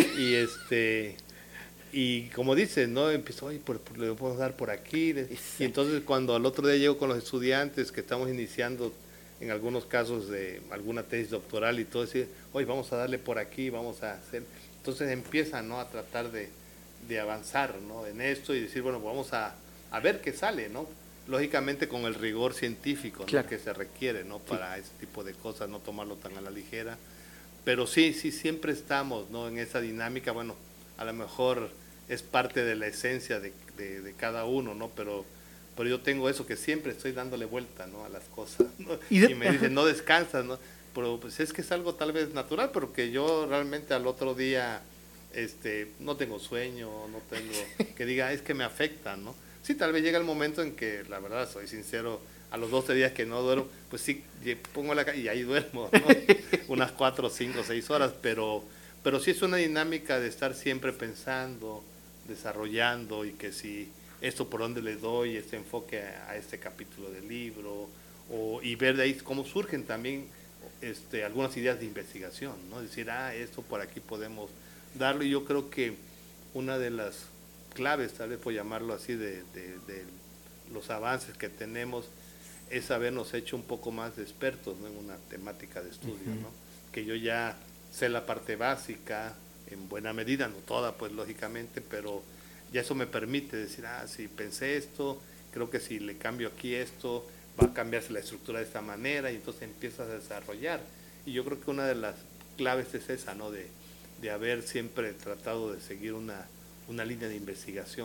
y como dices, ¿no? Empiezo, le podemos dar por aquí. Y entonces cuando al otro día llego con los estudiantes que estamos iniciando, en algunos casos de alguna tesis doctoral y todo, decir, oye, vamos a darle por aquí, vamos a hacer. Entonces empiezan, ¿no? A tratar de avanzar, ¿no? En esto y decir, bueno, vamos a ver qué sale, ¿no? Lógicamente con el rigor científico, ¿no? Claro. Que se requiere, ¿no? Para ese tipo de cosas, no tomarlo tan a la ligera. Pero sí, siempre estamos, ¿no? En esa dinámica, bueno, a lo mejor es parte de la esencia de cada uno, ¿no? Pero yo tengo eso, que siempre estoy dándole vuelta, ¿no? A las cosas, ¿no? Y me dicen, no descansas, ¿no? Pero pues es que es algo tal vez natural, pero que yo realmente al otro día, no tengo sueño, no tengo, que diga, es que me afecta, ¿no? Sí, tal vez llega el momento en que, la verdad, soy sincero, a los 12 días que no duermo, pues sí, pongo la y ahí duermo, ¿no? Unas 4, 5, 6 horas, pero sí es una dinámica de estar siempre pensando, desarrollando, y que si esto por dónde le doy este enfoque a este capítulo del libro, y ver de ahí cómo surgen también algunas ideas de investigación, ¿no? Decir, esto por aquí podemos darlo, y yo creo que una de las claves, tal vez por llamarlo así, de los avances que tenemos es habernos hecho un poco más de expertos, ¿no? En una temática de estudio, ¿no? Que yo ya sé la parte básica en buena medida, no toda pues lógicamente, pero ya eso me permite decir, si pensé esto, creo que si le cambio aquí esto, va a cambiarse la estructura de esta manera, y entonces empiezas a desarrollar. Y yo creo que una de las claves es esa, ¿no? De haber siempre tratado de seguir una línea de investigación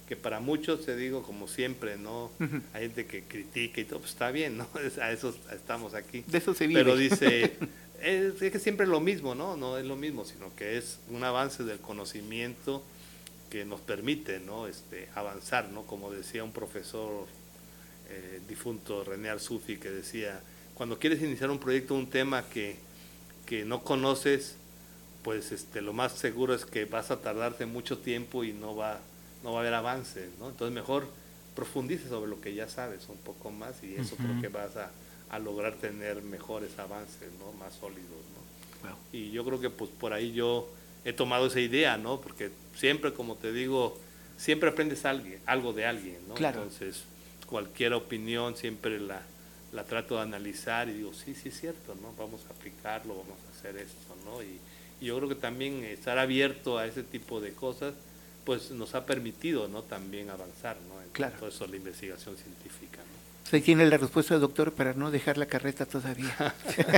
que para muchos, te digo, como siempre, ¿no? Hay gente que critica y todo, pues está bien, ¿no? A eso estamos aquí. De eso se vive. Pero dice, es que siempre es lo mismo, ¿no? No es lo mismo, sino que es un avance del conocimiento que nos permite, ¿no? Avanzar, ¿no? Como decía un profesor difunto, René Arzufi, que decía, cuando quieres iniciar un proyecto, un tema que no conoces, pues lo más seguro es que vas a tardarte mucho tiempo y no va a haber avances, ¿no? Entonces mejor profundice sobre lo que ya sabes un poco más y eso creo que vas a lograr tener mejores avances, ¿no? Más sólidos, ¿no? Wow. Y yo creo que pues por ahí yo he tomado esa idea, ¿no? Porque siempre, como te digo, siempre aprendes algo de alguien, ¿no? Claro. Entonces cualquier opinión siempre la trato de analizar y digo, sí es cierto, ¿no? Vamos a aplicarlo, vamos a hacer esto, ¿no? Y yo creo que también estar abierto a ese tipo de cosas, pues nos ha permitido, ¿no? También avanzar, ¿no? En claro. todo eso, la investigación científica, ¿no? Ahí tiene la respuesta, doctor, para no dejar la carreta todavía.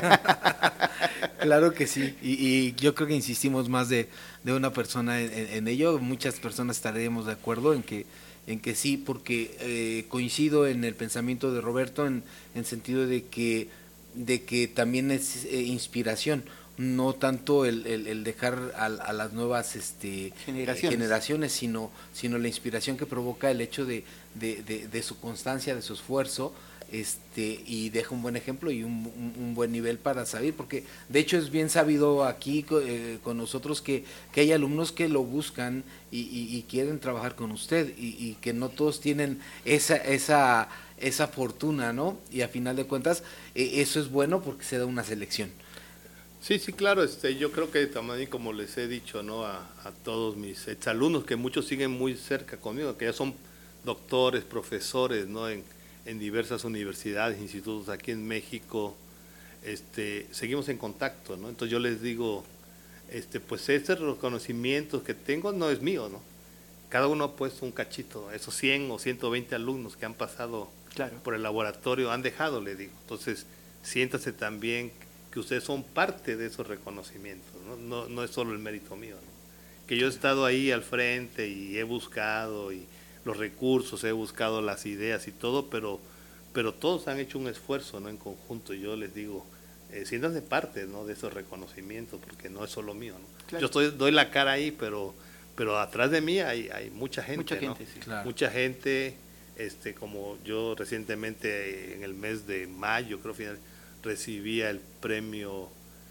Claro que sí, y yo creo que insistimos más de una persona en ello. Muchas personas estaremos de acuerdo en que sí, porque coincido en el pensamiento de Roberto en sentido de que también es inspiración, no tanto el dejar a las nuevas generaciones, sino la inspiración que provoca el hecho de su constancia, de su esfuerzo, y deja un buen ejemplo y un buen nivel para saber, porque de hecho es bien sabido aquí con nosotros que hay alumnos que lo buscan y quieren trabajar con usted y que no todos tienen esa fortuna, ¿no? Y a final de cuentas eso es bueno porque se da una selección. Sí, claro, yo creo que también, como les he dicho, ¿no? A todos mis exalumnos, que muchos siguen muy cerca conmigo, que ya son doctores, profesores, ¿no? En diversas universidades, institutos aquí en México, seguimos en contacto, ¿no? Entonces yo les digo, pues este reconocimiento que tengo no es mío, ¿no? Cada uno ha puesto un cachito, esos 100 o 120 alumnos que han pasado claro. por el laboratorio han dejado, le digo. Entonces, siéntase también que ustedes son parte de esos reconocimientos, ¿no? No es solo el mérito mío, ¿no? Que yo he estado ahí al frente y he buscado y los recursos, he buscado las ideas y todo, pero todos han hecho un esfuerzo, ¿no? En conjunto. Yo les digo, siéntanse parte, ¿no? De esos reconocimientos, porque no es solo mío, ¿no? Claro. Yo doy la cara ahí, pero atrás de mí hay mucha gente, ¿no? Sí. Claro. Mucha gente, como yo recientemente en el mes de mayo, creo que recibía el premio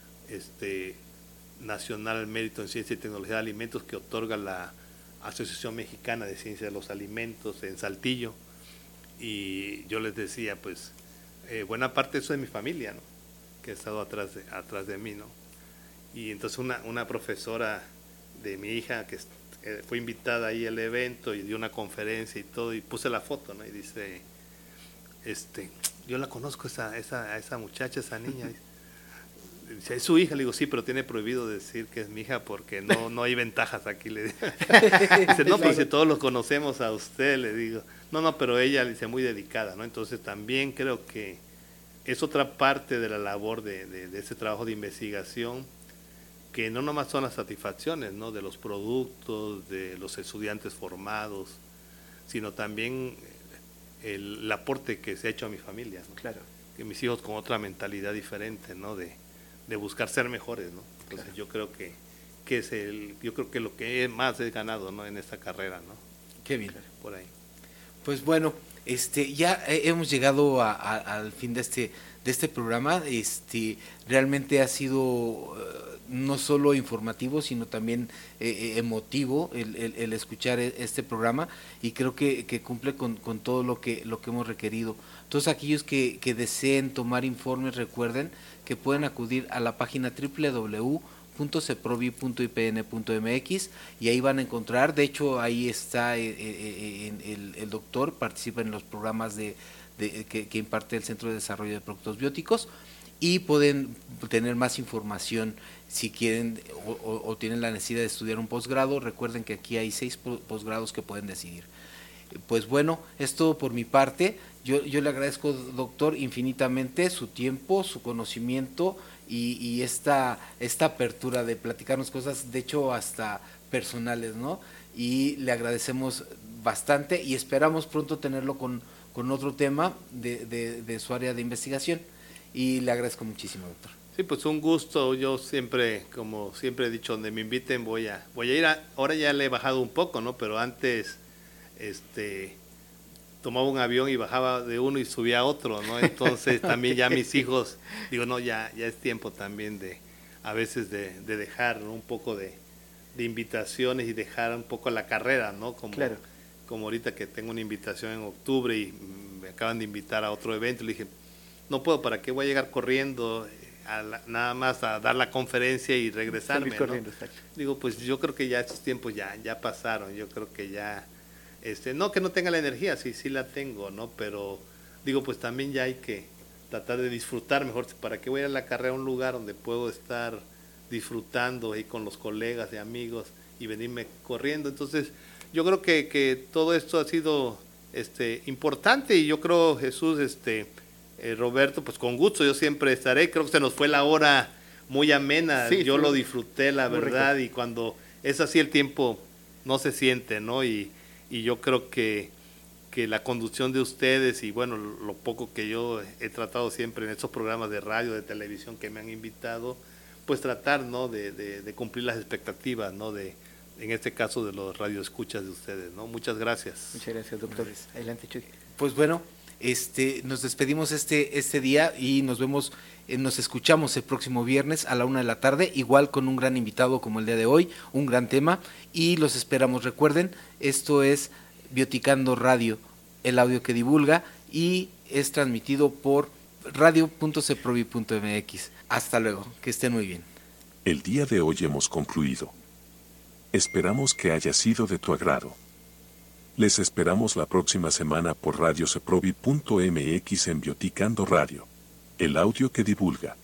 nacional al mérito en ciencia y tecnología de alimentos que otorga la Asociación Mexicana de Ciencia de los Alimentos en Saltillo, y yo les decía, pues buena parte de eso es mi familia, ¿no? Que ha estado atrás de mí, ¿no? Y entonces una profesora de mi hija que fue invitada ahí al evento y dio una conferencia y todo, y puse la foto, ¿no? Y dice, yo la conozco a esa muchacha, esa niña. Dice, ¿es su hija? Le digo, sí, pero tiene prohibido decir que es mi hija porque no hay ventajas aquí. Le digo. Dice, no, pues si todos los conocemos a usted, le digo. No, pero ella, dice, muy dedicada, ¿no? Entonces también creo que es otra parte de la labor de ese trabajo de investigación, que no nomás son las satisfacciones, ¿no? De los productos, de los estudiantes formados, sino también el aporte que se ha hecho a mi familia, ¿no? Claro. Que mis hijos con otra mentalidad diferente, ¿no? De buscar ser mejores, ¿no? Entonces claro. Yo creo que lo que más he ganado, ¿no? En esta carrera, ¿no? Qué bien. Por ahí. Pues bueno, ya hemos llegado al fin de este programa. Realmente ha sido no solo informativo, sino también emotivo el escuchar este programa, y creo que cumple con todo lo que hemos requerido. Todos aquellos que deseen tomar informes, recuerden que pueden acudir a la página www.ceprovi.ipn.mx y ahí van a encontrar, de hecho ahí está el doctor, participa en los programas que imparte el Centro de Desarrollo de Productos Bióticos, y pueden tener más información si quieren o tienen la necesidad de estudiar un posgrado. Recuerden que aquí hay 6 posgrados que pueden decidir. Pues bueno, es todo por mi parte. Yo le agradezco, doctor, infinitamente su tiempo, su conocimiento y esta apertura de platicarnos cosas, de hecho hasta personales, ¿no? Y le agradecemos bastante y esperamos pronto tenerlo con otro tema de su área de investigación. Y le agradezco muchísimo, doctor. Sí, pues un gusto. Yo siempre, como siempre he dicho, donde me inviten voy a ir. Ahora ya le he bajado un poco, ¿no? Pero antes, tomaba un avión y bajaba de uno y subía a otro, ¿no? Entonces también ya mis hijos, digo, no, ya es tiempo también a veces de dejar, ¿no? Un poco de invitaciones y dejar un poco la carrera, ¿no? Claro. Como ahorita que tengo una invitación en octubre y me acaban de invitar a otro evento, le dije, no puedo, ¿para qué voy a llegar corriendo nada más a dar la conferencia y regresarme, Salir corriendo, ¿no? exacto. Digo, pues yo creo que ya estos tiempos ya pasaron, yo creo que ya, no que no tenga la energía, sí la tengo, ¿no? Pero digo, pues también ya hay que tratar de disfrutar mejor, ¿para qué voy a ir a la carrera a un lugar donde puedo estar disfrutando ahí con los colegas y amigos y venirme corriendo? Entonces, yo creo que todo esto ha sido importante y yo creo, Jesús, Roberto, pues con gusto, yo siempre estaré. Creo que se nos fue la hora muy amena, Sí, yo sí, lo disfruté, la verdad, rico. y cuando es así el tiempo no se siente, ¿no? Y yo creo que la conducción de ustedes y bueno, lo poco que yo he tratado siempre en estos programas de radio, de televisión que me han invitado, pues tratar, ¿no? de cumplir las expectativas, ¿no? En este caso de los radioescuchas de ustedes, ¿no? Muchas gracias. Muchas gracias, doctor. Adelante, Chuy. Pues bueno, nos despedimos este día y nos escuchamos el próximo viernes a la 1 p.m, igual con un gran invitado como el día de hoy, un gran tema, y los esperamos. Recuerden, esto es Bioticando Radio, el audio que divulga, y es transmitido por radio.ceprovi.mx. Hasta luego, que estén muy bien. El día de hoy hemos concluido. Esperamos que haya sido de tu agrado. Les esperamos la próxima semana por radioceprovi.mx en Bioticando Radio, el audio que divulga.